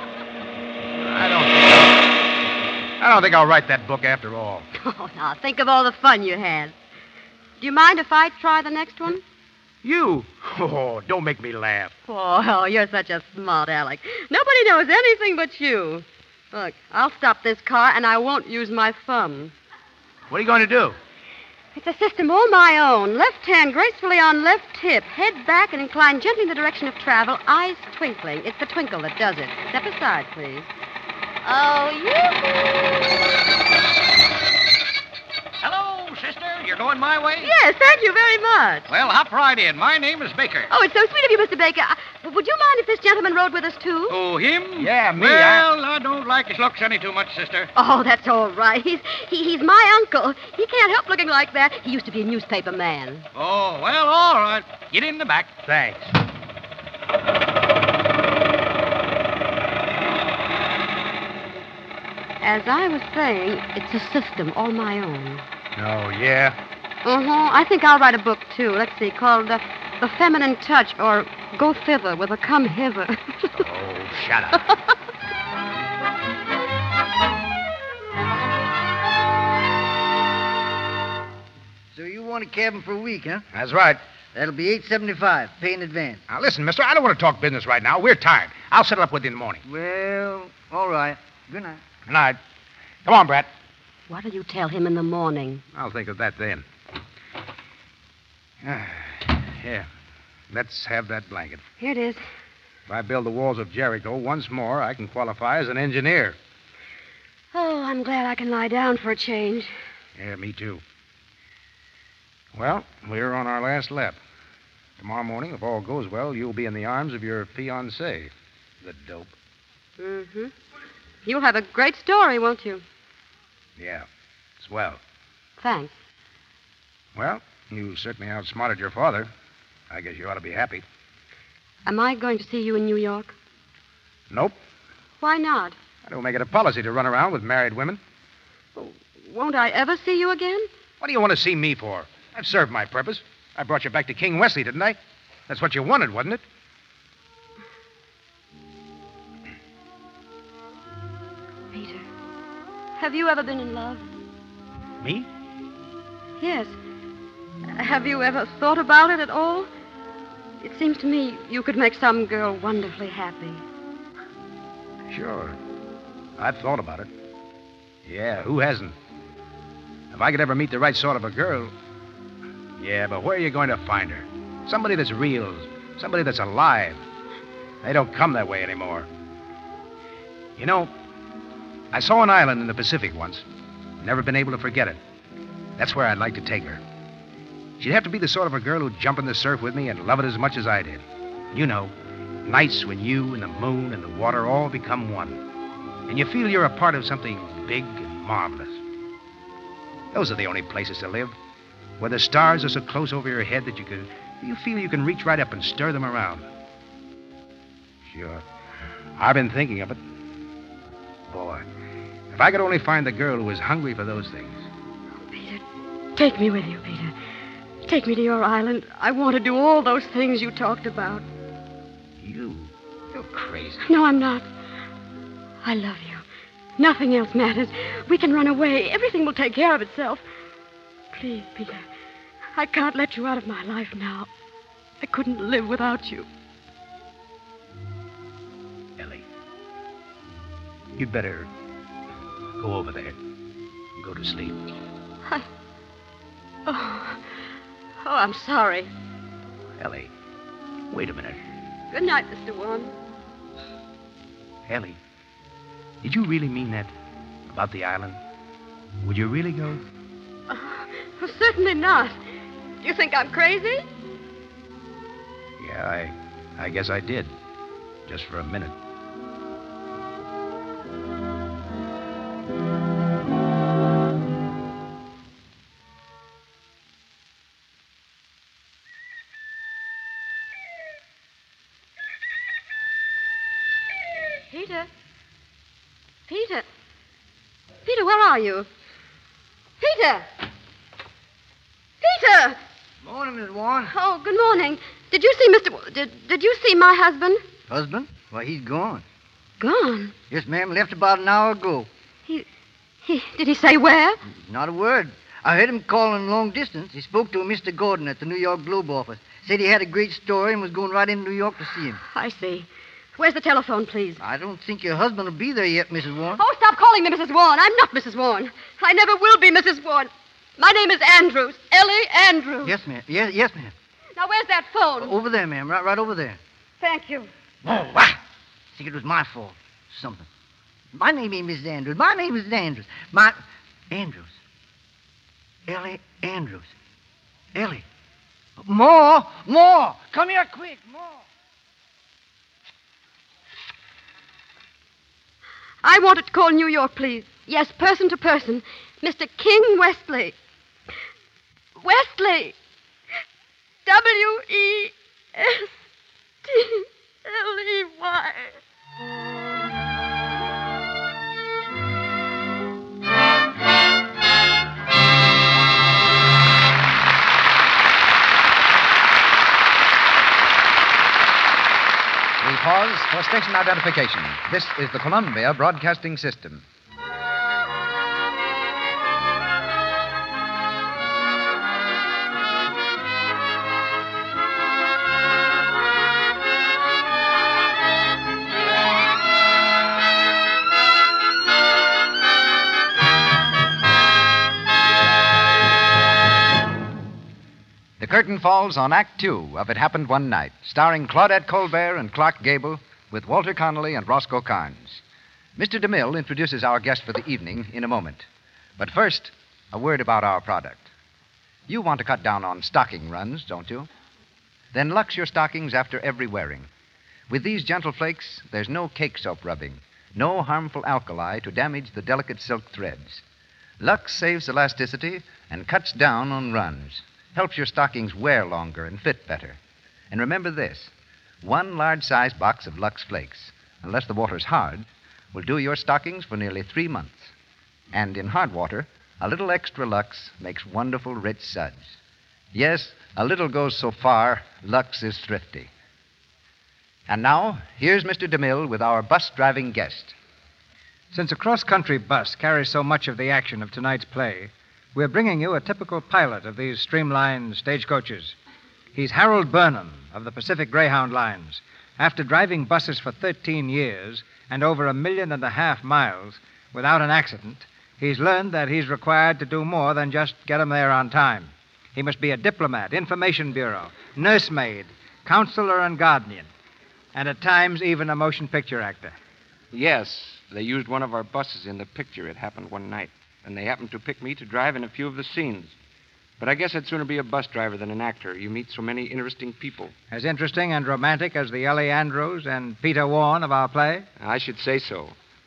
I don't think I'll write that book after all.
Oh, now, think of all the fun you had. Do you mind if I try the next one?
You? Oh, don't make me laugh.
Oh, you're such a smart aleck. Nobody knows anything but you. Look, I'll stop this car, and I won't use my thumb.
What are you going to do?
It's a system all my own. Left hand gracefully on left hip. Head back and incline gently in the direction of travel. Eyes twinkling. It's the twinkle that does it. Step aside, please. Oh,
Hello, sister. You're going my way?
Yes, thank you very much.
Well, hop right in. My name is Baker.
Oh, it's so sweet of you, Mr. Baker. Would you mind if this gentleman rode with us, too?
Oh, him?
Yeah, me.
Well, I don't like his looks any too much, sister.
Oh, that's all right. He's my uncle. He can't help looking like that. He used to be a newspaper man.
Oh, well, all right. Get in the back.
Thanks.
As I was saying, it's a system all my own.
Oh, yeah?
I think I'll write a book, too. Let's see, called The Feminine Touch, or Go Thither with a Come Hither.
Oh, shut up.
So you want a cabin for a week, huh?
That's right.
That'll be $8.75, pay in advance.
Now, listen, mister, I don't want to talk business right now. We're tired. I'll settle up with you in the morning.
Well, all right. Good night.
Good night. Come on, Brett.
What'll you tell him in the morning?
I'll think of that then. Here. Let's have that blanket.
Here it is.
If I build the walls of Jericho once more, I can qualify as an engineer.
Oh, I'm glad I can lie down for a change.
Yeah, me too. Well, we're on our last lap. Tomorrow morning, if all goes well, you'll be in the arms of your fiancé, the dope.
Mm-hmm. You'll have a great story, won't you?
Yeah, swell.
Thanks.
Well, you certainly outsmarted your father. I guess you ought to be happy.
Am I going to see you in New York?
Nope.
Why not?
I don't make it a policy to run around with married women.
Oh, won't I ever see you again?
What do you want to see me for? I've served my purpose. I brought you back to King Wesley, didn't I? That's what you wanted, wasn't it?
Peter, have you ever been in love?
Me?
Yes. Have you ever thought about it at all? It seems to me you could make some girl wonderfully happy.
Sure. I've thought about it. Yeah, who hasn't? If I could ever meet the right sort of a girl... Yeah, but where are you going to find her? Somebody that's real. Somebody that's alive. They don't come that way anymore. You know, I saw an island in the Pacific once. Never been able to forget it. That's where I'd like to take her. She'd have to be the sort of a girl who'd jump in the surf with me and love it as much as I did. You know, nights when you and the moon and the water all become one. and you feel you're a part of something big and marvelous. Those are the only places to live, where the stars are so close over your head that you feel you can reach right up and stir them around. Sure, I've been thinking of it. Boy, if I could only find the girl who was hungry for those things.
Peter, take me with you, Peter. Take me to your island. I want to do all those things you talked about.
You're crazy.
No, I'm not. I love you. Nothing else matters. We can run away. Everything will take care of itself. Please, Peter. I can't let you out of my life now. I couldn't live without you.
Ellie, you'd better go over there and go to sleep.
Oh, I'm sorry.
Ellie, wait a minute.
Good night, Mr. Warren.
Ellie, did you really mean that about the island? Would you really go?
Certainly not. Do you think I'm crazy?
Yeah, I guess I did. Just for a minute.
Peter? Peter? Peter, where are you? Peter! Peter!
Morning, Miss Warren.
Oh, good morning. Did you see Mr. Did you see my husband?
Husband? Why, he's gone.
Gone?
Yes, ma'am. Left about an hour ago.
Did he say where?
Not a word. I heard him calling long distance. He spoke to Mr. Gordon at the New York Globe office. Said he had a great story and was going right into New York to see him.
I see. Where's the telephone, please?
I don't think your husband will be there yet, Mrs. Warren.
Oh, stop calling me Mrs. Warren. I'm not Mrs. Warren. I never will be Mrs. Warren. My name is Andrews. Ellie Andrews.
Yes, ma'am. Yes, ma'am.
Now, where's that phone?
Over there, ma'am. Right over there.
Thank you.
Oh, what? Think it was my fault. Something. My name ain't Miss Andrews. My name is Andrews. Andrews. Ellie Andrews. Ellie. More. Come here quick. More.
I wanted to call New York, please. Yes, person to person. Mr. King Westley. Westley. W-E-S-T-L-E-Y.
We pause for station identification. This is the Columbia Broadcasting System. The curtain falls on Act Two of It Happened One Night, starring Claudette Colbert and Clark Gable, with Walter Connolly and Roscoe Carnes. Mr. DeMille introduces our guest for the evening in a moment. But first, a word about our product. You want to cut down on stocking runs, don't you? Then Lux your stockings after every wearing. With these gentle flakes, there's no cake soap rubbing, no harmful alkali to damage the delicate silk threads. Lux saves elasticity and cuts down on runs. Helps your stockings wear longer and fit better. And remember this, one large-sized box of Lux Flakes, unless the water's hard, will do your stockings for nearly 3 months. And in hard water, a little extra Lux makes wonderful, rich suds. Yes, a little goes so far, Lux is thrifty. And now, here's Mr. DeMille with our bus-driving guest.
Since a cross-country bus carries so much of the action of tonight's play, we're bringing you a typical pilot of these streamlined stagecoaches. He's Harold Burnham of the Pacific Greyhound Lines. After driving buses for 13 years and over 1.5 million miles without an accident, he's learned that he's required to do more than just get 'em there on time. He must be a diplomat, information bureau, nursemaid, counselor and guardian, and at times even a motion picture actor.
Yes, they used one of our buses in the picture. It happened one night. And they happened to pick me to drive in a few of the scenes. But I guess I'd sooner be a bus driver than an actor. You meet so many interesting people.
As interesting and romantic as the Ellie Andrews and Peter Warren of our play?
I should say so.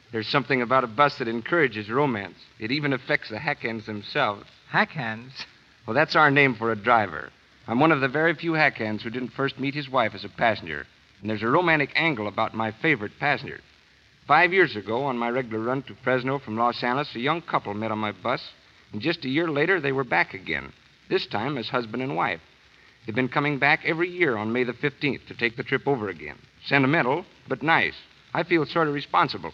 There's something about a bus that encourages romance. It even affects the hackhands themselves.
Hackhands?
Well, that's our name for a driver. I'm one of the very few hackhands who didn't first meet his wife as a passenger. And there's a romantic angle about my favorite passenger. 5 years ago, on my regular run to Fresno from Los Angeles, a young couple met on my bus, and just a year later, they were back again, this time as husband and wife. They've been coming back every year on May the 15th to take the trip over again. Sentimental, but nice. I feel sort of responsible.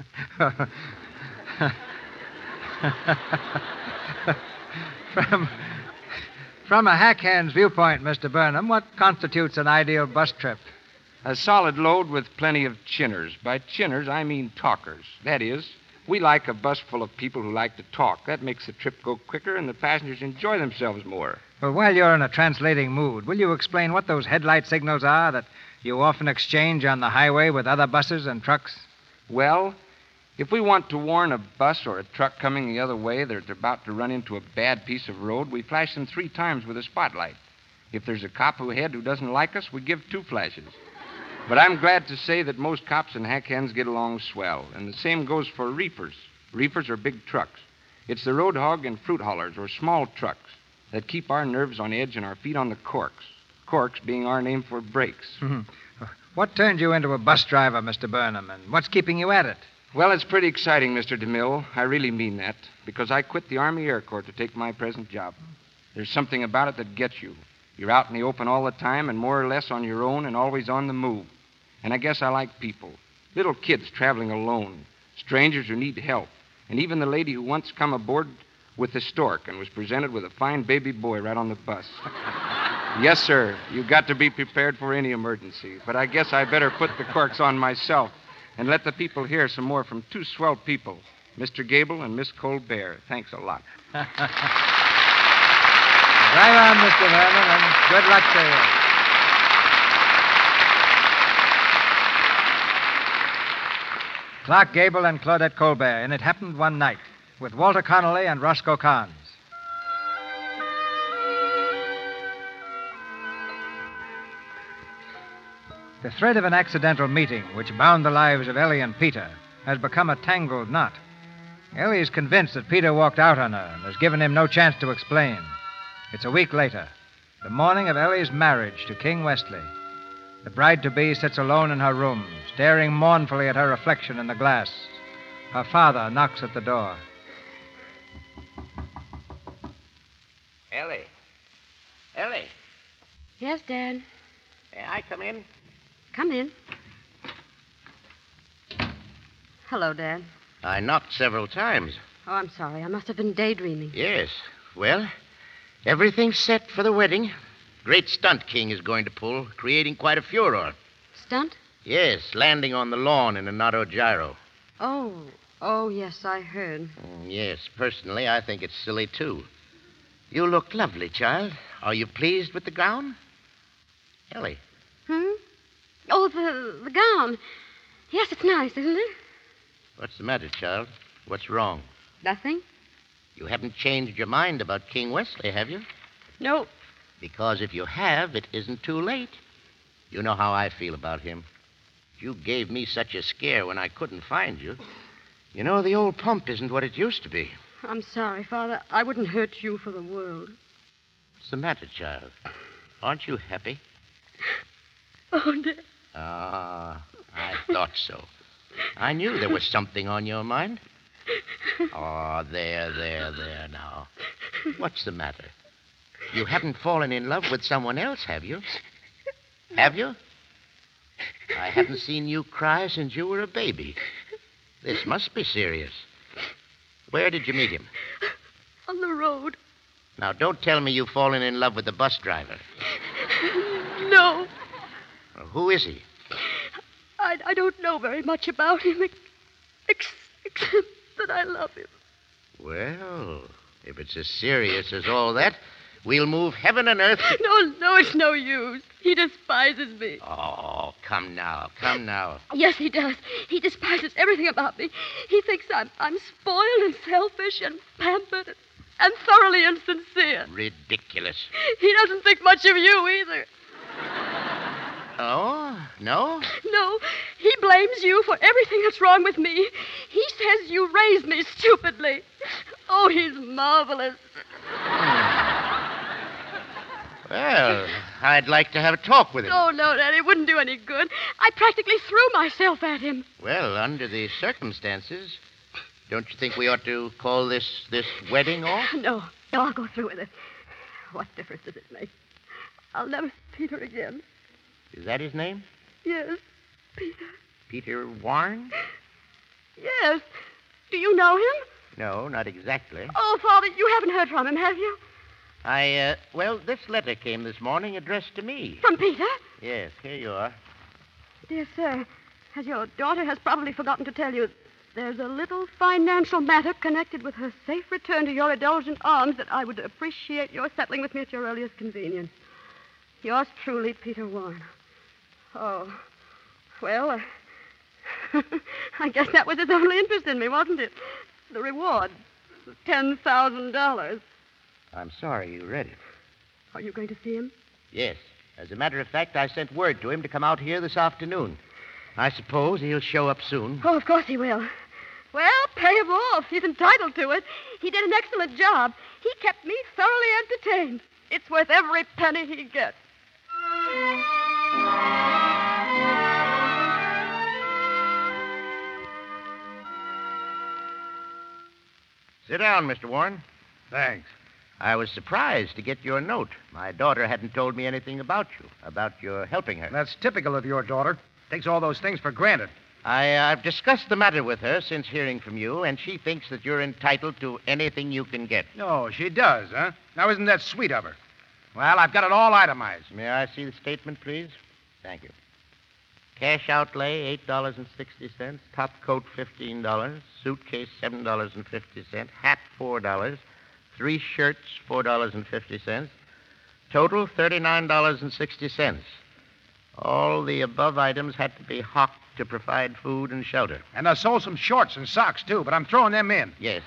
From a hackhand's viewpoint, Mr. Burnham, what constitutes an ideal bus trip?
A solid load with plenty of chinners. By chinners, I mean talkers. That is, we like a bus full of people who like to talk. That makes the trip go quicker and the passengers enjoy themselves more.
Well, while you're in a translating mood, will you explain what those headlight signals are that you often exchange on the highway with other buses and trucks?
Well, if we want to warn a bus or a truck coming the other way that it's about to run into a bad piece of road, we flash them 3 times with a spotlight. If there's a cop ahead who doesn't like us, we give 2 flashes. But I'm glad to say that most cops and hackhands get along swell, and the same goes for reefers. Reefers are big trucks. It's the road hog and fruit haulers, or small trucks, that keep our nerves on edge and our feet on the corks. Corks being our name for brakes.
What turned you into a bus driver, Mr. Burnham, and what's keeping you at it?
Well, it's pretty exciting, Mr. DeMille. I really mean that, because I quit the Army Air Corps to take my present job. There's something about it that gets you. You're out in the open all the time and more or less on your own and always on the move. And I guess I like people. Little kids traveling alone, strangers who need help, and even the lady who once come aboard with the stork and was presented with a fine baby boy right on the bus. Yes, sir, you've got to be prepared for any emergency. But I guess I better put the corks on myself and let the people hear some more from 2 swell people, Mr. Gable and Miss Colbert. Thanks a lot.
Drive on, Mr. Vernon, and good luck to you. Clark Gable and Claudette Colbert, and It Happened One Night, with Walter Connolly and Roscoe Carnes. The thread of an accidental meeting which bound the lives of Ellie and Peter has become a tangled knot. Ellie is convinced that Peter walked out on her and has given him no chance to explain. It's a week later, the morning of Ellie's marriage to King Wesley. The bride-to-be sits alone in her room, staring mournfully at her reflection in the glass. Her father knocks at the door.
Ellie. Ellie.
Yes, Dad.
May I come in?
Come in. Hello, Dad.
I knocked several times.
Oh, I'm sorry. I must have been daydreaming.
Yes. Well, everything's set for the wedding. Great stunt King is going to pull, creating quite a furor.
Stunt?
Yes, landing on the lawn in an auto gyro.
Oh, yes, I heard.
Yes, personally, I think it's silly, too. You look lovely, child. Are you pleased with the gown? Ellie.
Oh, the gown. Yes, it's nice, isn't it?
What's the matter, child? What's wrong?
Nothing.
You haven't changed your mind about King Wesley, have you?
No.
Because if you have, it isn't too late. You know how I feel about him. You gave me such a scare when I couldn't find you. You know, the old pump isn't what it used to be.
I'm sorry, Father. I wouldn't hurt you for the world.
What's the matter, child? Aren't you happy?
Oh, Dad.
Ah, I thought so. I knew there was something on your mind. Oh, there now. What's the matter? You haven't fallen in love with someone else, have you? Have you? I haven't seen you cry since you were a baby. This must be serious. Where did you meet him?
On the road.
Now, don't tell me you've fallen in love with the bus driver.
No.
Well, who is he?
I don't know very much about him, except that I love him.
Well, if it's as serious as all that, we'll move heaven and earth.
No, it's no use. He despises me.
Oh, come now.
Yes, he does. He despises everything about me. He thinks I'm spoiled and selfish and pampered and thoroughly insincere.
Ridiculous.
He doesn't think much of you either.
Oh, no?
No. He blames you for everything that's wrong with me. He says you raised me stupidly. Oh, he's marvelous.
Well, I'd like to have a talk with him.
Oh, no, Daddy, it wouldn't do any good. I practically threw myself at him.
Well, under the circumstances, don't you think we ought to call this wedding off?
No, I'll go through with it. What difference does it make? I'll never see Peter again.
Is that his name?
Yes, Peter.
Peter Warren?
Yes. Do you know him?
No, not exactly.
Oh, Father, you haven't heard from him, have you?
Well, this letter came this morning addressed to me.
From Peter?
Yes, here you are.
Dear sir, as your daughter has probably forgotten to tell you, there's a little financial matter connected with her safe return to your indulgent arms that I would appreciate your settling with me at your earliest convenience. Yours truly, Peter Warren. Oh, well, I guess that was his only interest in me, wasn't it? The reward, $10,000.
I'm sorry you read it.
Are you going to see him?
Yes. As a matter of fact, I sent word to him to come out here this afternoon. I suppose he'll show up soon.
Oh, of course he will. Well, pay him off. He's entitled to it. He did an excellent job. He kept me thoroughly entertained. It's worth every penny he gets.
Sit down, Mr. Warren.
Thanks.
I was surprised to get your note. My daughter hadn't told me anything about you, about your helping her.
That's typical of your daughter. Takes all those things for granted.
I've discussed the matter with her since hearing from you, and she thinks that you're entitled to anything you can get.
Oh, she does, huh? Now, isn't that sweet of her? Well, I've got it all itemized.
May I see the statement, please? Thank you. Cash outlay, $8.60. Top coat, $15. Suitcase, $7.50. Hat, $4. 3 shirts, $4.50. Total, $39.60. All the above items had to be hocked to provide food and shelter.
And I sold some shorts and socks, too, but I'm throwing them in.
Yes.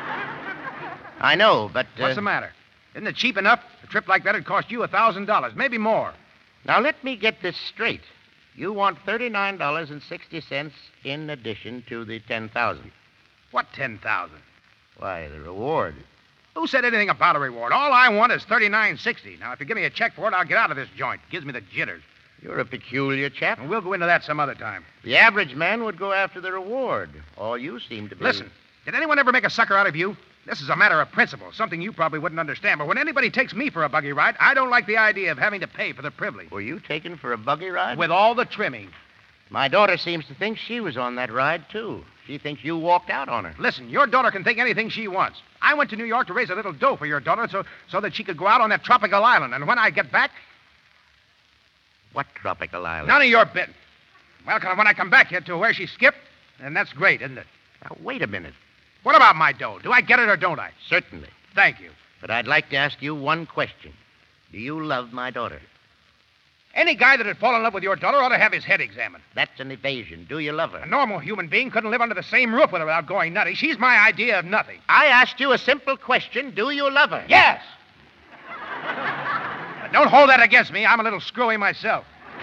I know, but...
What's the matter? Isn't it cheap enough? A trip like that would cost you $1,000, maybe more.
Now, let me get this straight. You want $39.60 in addition to the $10,000.
What $10,000?
Why, the reward.
Who said anything about a reward? All I want is $39.60. Now, if you give me a check for it, I'll get out of this joint. Gives me the jitters.
You're a peculiar chap.
And we'll go into that some other time.
The average man would go after the reward. All you seem to be...
Listen, did anyone ever make a sucker out of you? This is a matter of principle, something you probably wouldn't understand. But when anybody takes me for a buggy ride, I don't like the idea of having to pay for the privilege.
Were you taken for a buggy ride?
With all the trimming.
My daughter seems to think she was on that ride, too. She thinks you walked out on her.
Listen, your daughter can think anything she wants. I went to New York to raise a little dough for your daughter so that she could go out on that tropical island. And when I get back...
What tropical island?
None of your business. Well, when I come back here to where she skipped, then that's great, isn't it?
Now, wait a minute.
What about my dough? Do I get it or don't I?
Certainly.
Thank you.
But I'd like to ask you one question. Do you love my daughter?
Any guy that had fallen in love with your daughter ought to have his head examined.
That's an evasion. Do you love her?
A normal human being couldn't live under the same roof with her without going nutty. She's my idea of nothing.
I asked you a simple question. Do you love her?
Yes. Don't hold that against me. I'm a little screwy myself.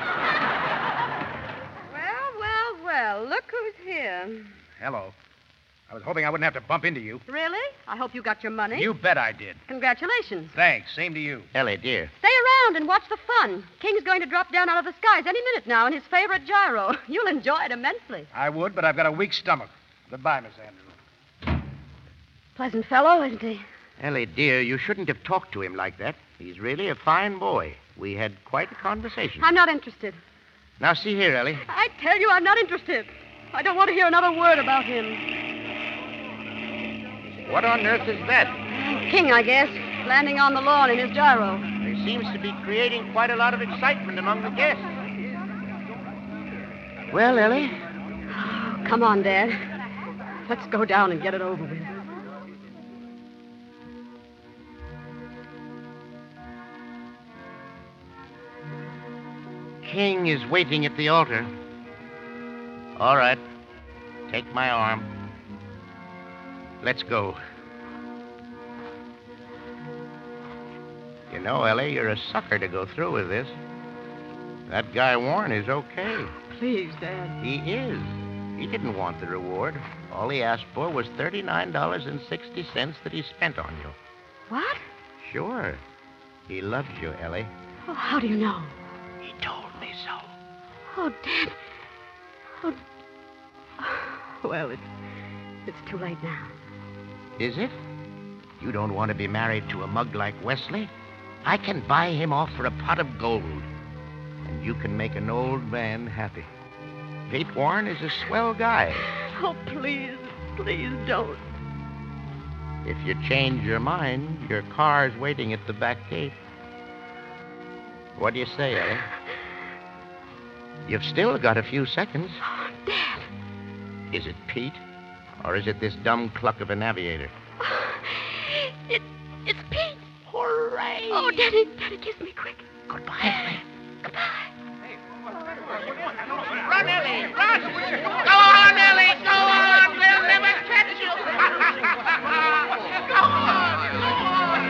Well, look who's here.
Hello. I was hoping I wouldn't have to bump into you.
Really? I hope you got your money.
You bet I did.
Congratulations.
Thanks. Same to you.
Ellie, dear.
Stay around and watch the fun. King's going to drop down out of the skies any minute now in his favorite gyro. You'll enjoy it immensely.
I would, but I've got a weak stomach. Goodbye, Miss Andrews.
Pleasant fellow, isn't he?
Ellie, dear, you shouldn't have talked to him like that. He's really a fine boy. We had quite a conversation.
I'm not interested.
Now, see here, Ellie.
I tell you, I'm not interested. I don't want to hear another word about him.
What on earth is that?
King, I guess, landing on the lawn in his gyro.
He seems to be creating quite a lot of excitement among the guests. Well, Ellie?
Come on, Dad. Let's go down and get it over with.
King is waiting at the altar. All right. Take my arm. Let's go. You know, Ellie, you're a sucker to go through with this. That guy Warren is okay.
Please, Dad.
He is. He didn't want the reward. All he asked for was $39.60 that he spent on you.
What?
Sure. He loves you, Ellie.
Oh, how do you know?
He told me so.
Oh, Dad. Oh. Well, it's too late now.
Is it? You don't want to be married to a mug like Wesley? I can buy him off for a pot of gold. And you can make an old man happy. Pete Warren is a swell guy.
Oh, please don't.
If you change your mind, your car's waiting at the back gate. What do you say, Ellie? You've still got a few seconds.
Oh, Dad.
Is it Pete? Or is it this dumb cluck of an aviator?
It's Pete.
Hooray!
Oh, Daddy, kiss me quick.
Goodbye, Ellie.
Goodbye.
Run, Ellie, run! Go on, Ellie, go on! They'll never catch you! Go on, go on!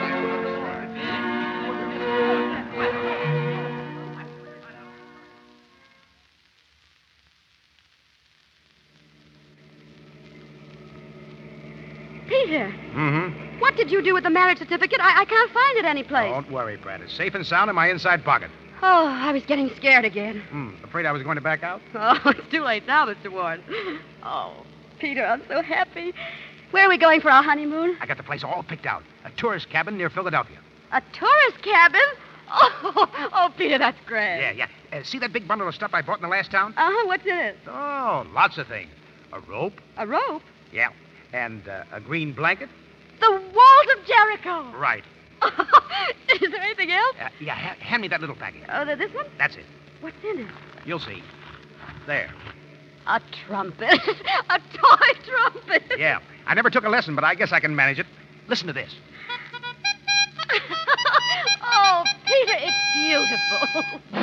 Peter,
Mm-hmm.
what did you do with the marriage certificate? I can't find it anyplace.
Don't worry, Brad. It's safe and sound in my inside pocket.
Oh, I was getting scared again.
Afraid I was going to back out?
Oh, it's too late now, Mr. Warren. Oh, Peter, I'm so happy. Where are we going for our honeymoon?
I got the place all picked out. A tourist cabin near Philadelphia.
A tourist cabin? Oh, Peter, that's great.
Yeah. See that big bundle of stuff I bought in the last town?
Uh-huh, what's in it?
Oh, lots of things. A rope.
A rope?
Yeah. And a green blanket.
The walls of Jericho.
Right.
Is there anything else?
Hand me that little package.
Oh, this one?
That's it.
What's in it?
You'll see. There.
A trumpet. A toy trumpet.
Yeah. I never took a lesson, but I guess I can manage it. Listen to this.
Oh, Peter, it's beautiful.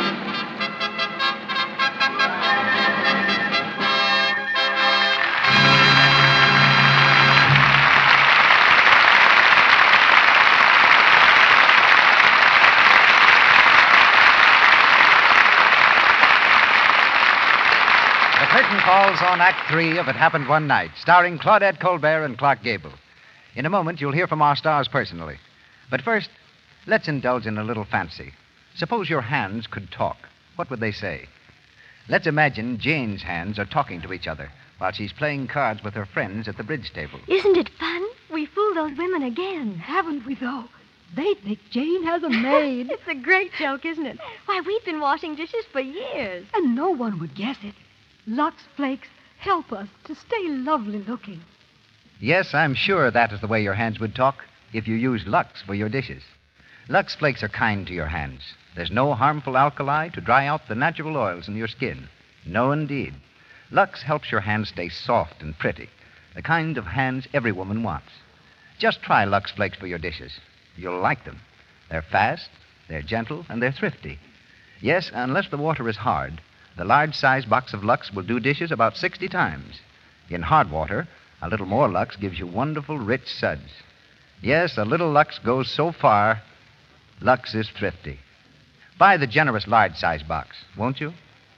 The curtain calls on Act 3 of It Happened One Night, starring Claudette Colbert and Clark Gable. In a moment, you'll hear from our stars personally. But first, let's indulge in a little fancy. Suppose your hands could talk. What would they say? Let's imagine Jane's hands are talking to each other while she's playing cards with her friends at the bridge table.
Isn't it fun? We fooled those women again.
Haven't we, though? They think Jane has a maid.
It's a great joke, isn't it? Why, we've been washing dishes for years.
And no one would guess it. Lux Flakes help us to stay lovely looking.
Yes, I'm sure that is the way your hands would talk if you used Lux for your dishes. Lux Flakes are kind to your hands. There's no harmful alkali to dry out the natural oils in your skin. No, indeed. Lux helps your hands stay soft and pretty, the kind of hands every woman wants. Just try Lux Flakes for your dishes. You'll like them. They're fast, they're gentle, and they're thrifty. Yes, unless the water is hard, the large-size box of Lux will do dishes about 60 times. In hard water, a little more Lux gives you wonderful, rich suds. Yes, a little Lux goes so far. Lux is thrifty. Buy the generous large-size box, won't you?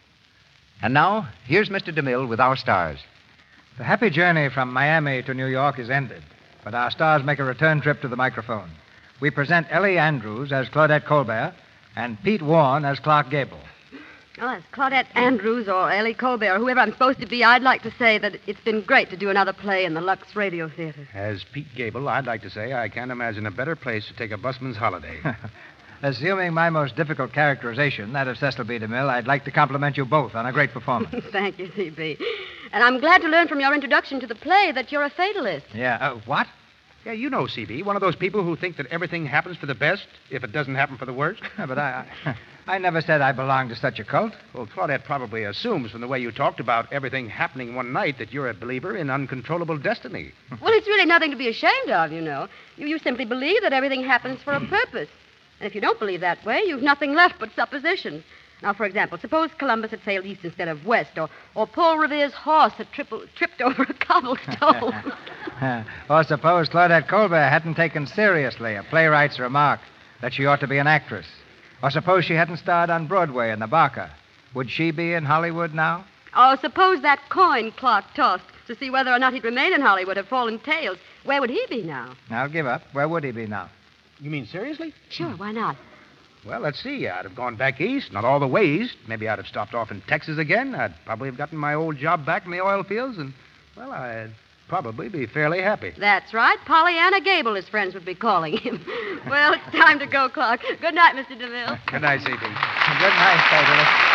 And now, here's Mr. DeMille with our stars.
The happy journey from Miami to New York is ended, but our stars make a return trip to the microphone. We present Ellie Andrews as Claudette Colbert and Pete Warren as Clark Gable.
Oh, as Claudette Andrews or Ellie Colbert or whoever I'm supposed to be, I'd like to say that it's been great to do another play in the Lux Radio Theater.
As Pete Gable, I'd like to say I can't imagine a better place to take a busman's holiday.
Assuming my most difficult characterization, that of Cecil B. DeMille, I'd like to compliment you both on a great performance.
Thank you, C.B. And I'm glad to learn from your introduction to the play that you're a fatalist.
Yeah, what?
Yeah, you know, C.B., one of those people who think that everything happens for the best if it doesn't happen for the worst.
Yeah, but I never said I belonged to such a cult.
Well, Claudette probably assumes from the way you talked about everything happening one night that you're a believer in uncontrollable destiny.
Well, it's really nothing to be ashamed of, you know. You simply believe that everything happens for a purpose. And if you don't believe that way, you've nothing left but suppositions. Now, for example, suppose Columbus had sailed east instead of west, or Paul Revere's horse had tripped over a cobblestone.
Or suppose Claudette Colbert hadn't taken seriously a playwright's remark that she ought to be an actress. Or suppose she hadn't starred on Broadway in The Barker. Would she be in Hollywood now?
Oh, suppose that coin Clark tossed to see whether or not he'd remain in Hollywood had fallen tails. Where would he be now?
I'll give up. Where would he be now?
You mean seriously?
Sure, why not?
Well, let's see. I'd have gone back east, not all the way east. Maybe I'd have stopped off in Texas again. I'd probably have gotten my old job back in the oil fields, and, well, I'd probably be fairly happy.
That's right. Pollyanna Gable, his friends would be calling him. Well, it's time to go, Clark. Good night, Mr. DeMille.
Good night, C.D.
Good night, Beverly.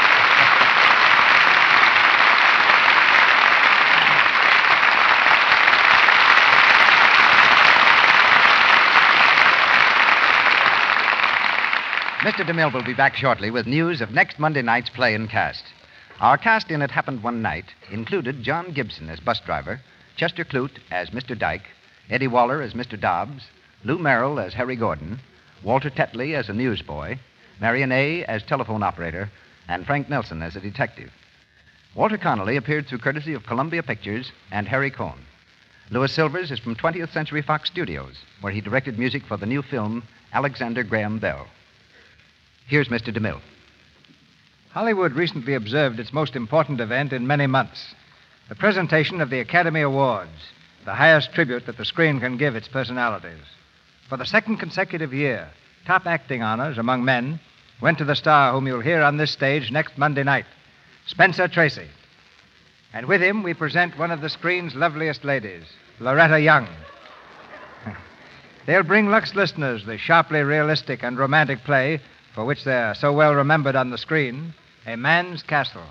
Mr. DeMille will be back shortly with news of next Monday night's play and cast. Our cast in It Happened One Night included John Gibson as bus driver, Chester Clute as Mr. Dyke, Eddie Waller as Mr. Dobbs, Lou Merrill as Harry Gordon, Walter Tetley as a newsboy, Marion A. as telephone operator, and Frank Nelson as a detective. Walter Connolly appeared through courtesy of Columbia Pictures and Harry Cohn. Louis Silvers is from 20th Century Fox Studios, where he directed music for the new film Alexander Graham Bell. Here's Mr. DeMille.
Hollywood recently observed its most important event in many months, the presentation of the Academy Awards, the highest tribute that the screen can give its personalities. For the second consecutive year, top acting honors among men went to the star whom you'll hear on this stage next Monday night, Spencer Tracy. And with him, we present one of the screen's loveliest ladies, Loretta Young. They'll bring Lux listeners the sharply realistic and romantic play for which they're so well remembered on the screen, A Man's Castle.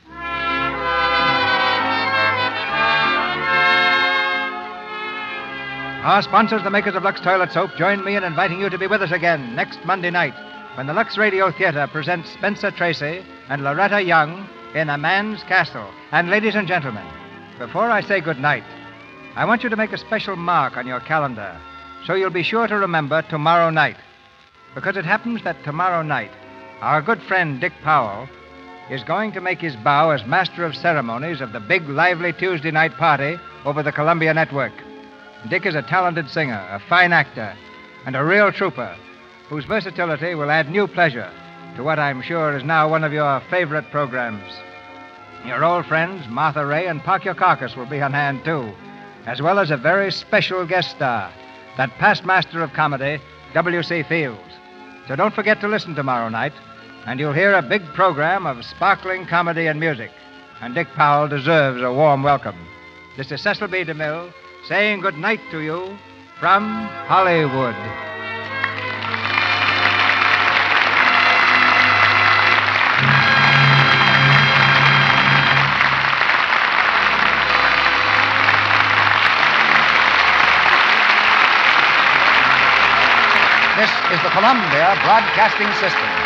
Our sponsors, the makers of Lux Toilet Soap, join me in inviting you to be with us again next Monday night when the Lux Radio Theater presents Spencer Tracy and Loretta Young in A Man's Castle. And ladies and gentlemen, before I say good night, I want you to make a special mark on your calendar so you'll be sure to remember tomorrow night. Because it happens that tomorrow night, our good friend Dick Powell is going to make his bow as master of ceremonies of the big, lively Tuesday night party over the Columbia Network. Dick is a talented singer, a fine actor, and a real trooper whose versatility will add new pleasure to what I'm sure is now one of your favorite programs. Your old friends, Martha Ray and Park Your Carcass, will be on hand, too, as well as a very special guest star, that past master of comedy, W.C. Fields. So don't forget to listen tomorrow night, and you'll hear a big program of sparkling comedy and music. And Dick Powell deserves a warm welcome. This is Cecil B. DeMille saying good night to you from Hollywood.
This is the Columbia Broadcasting System.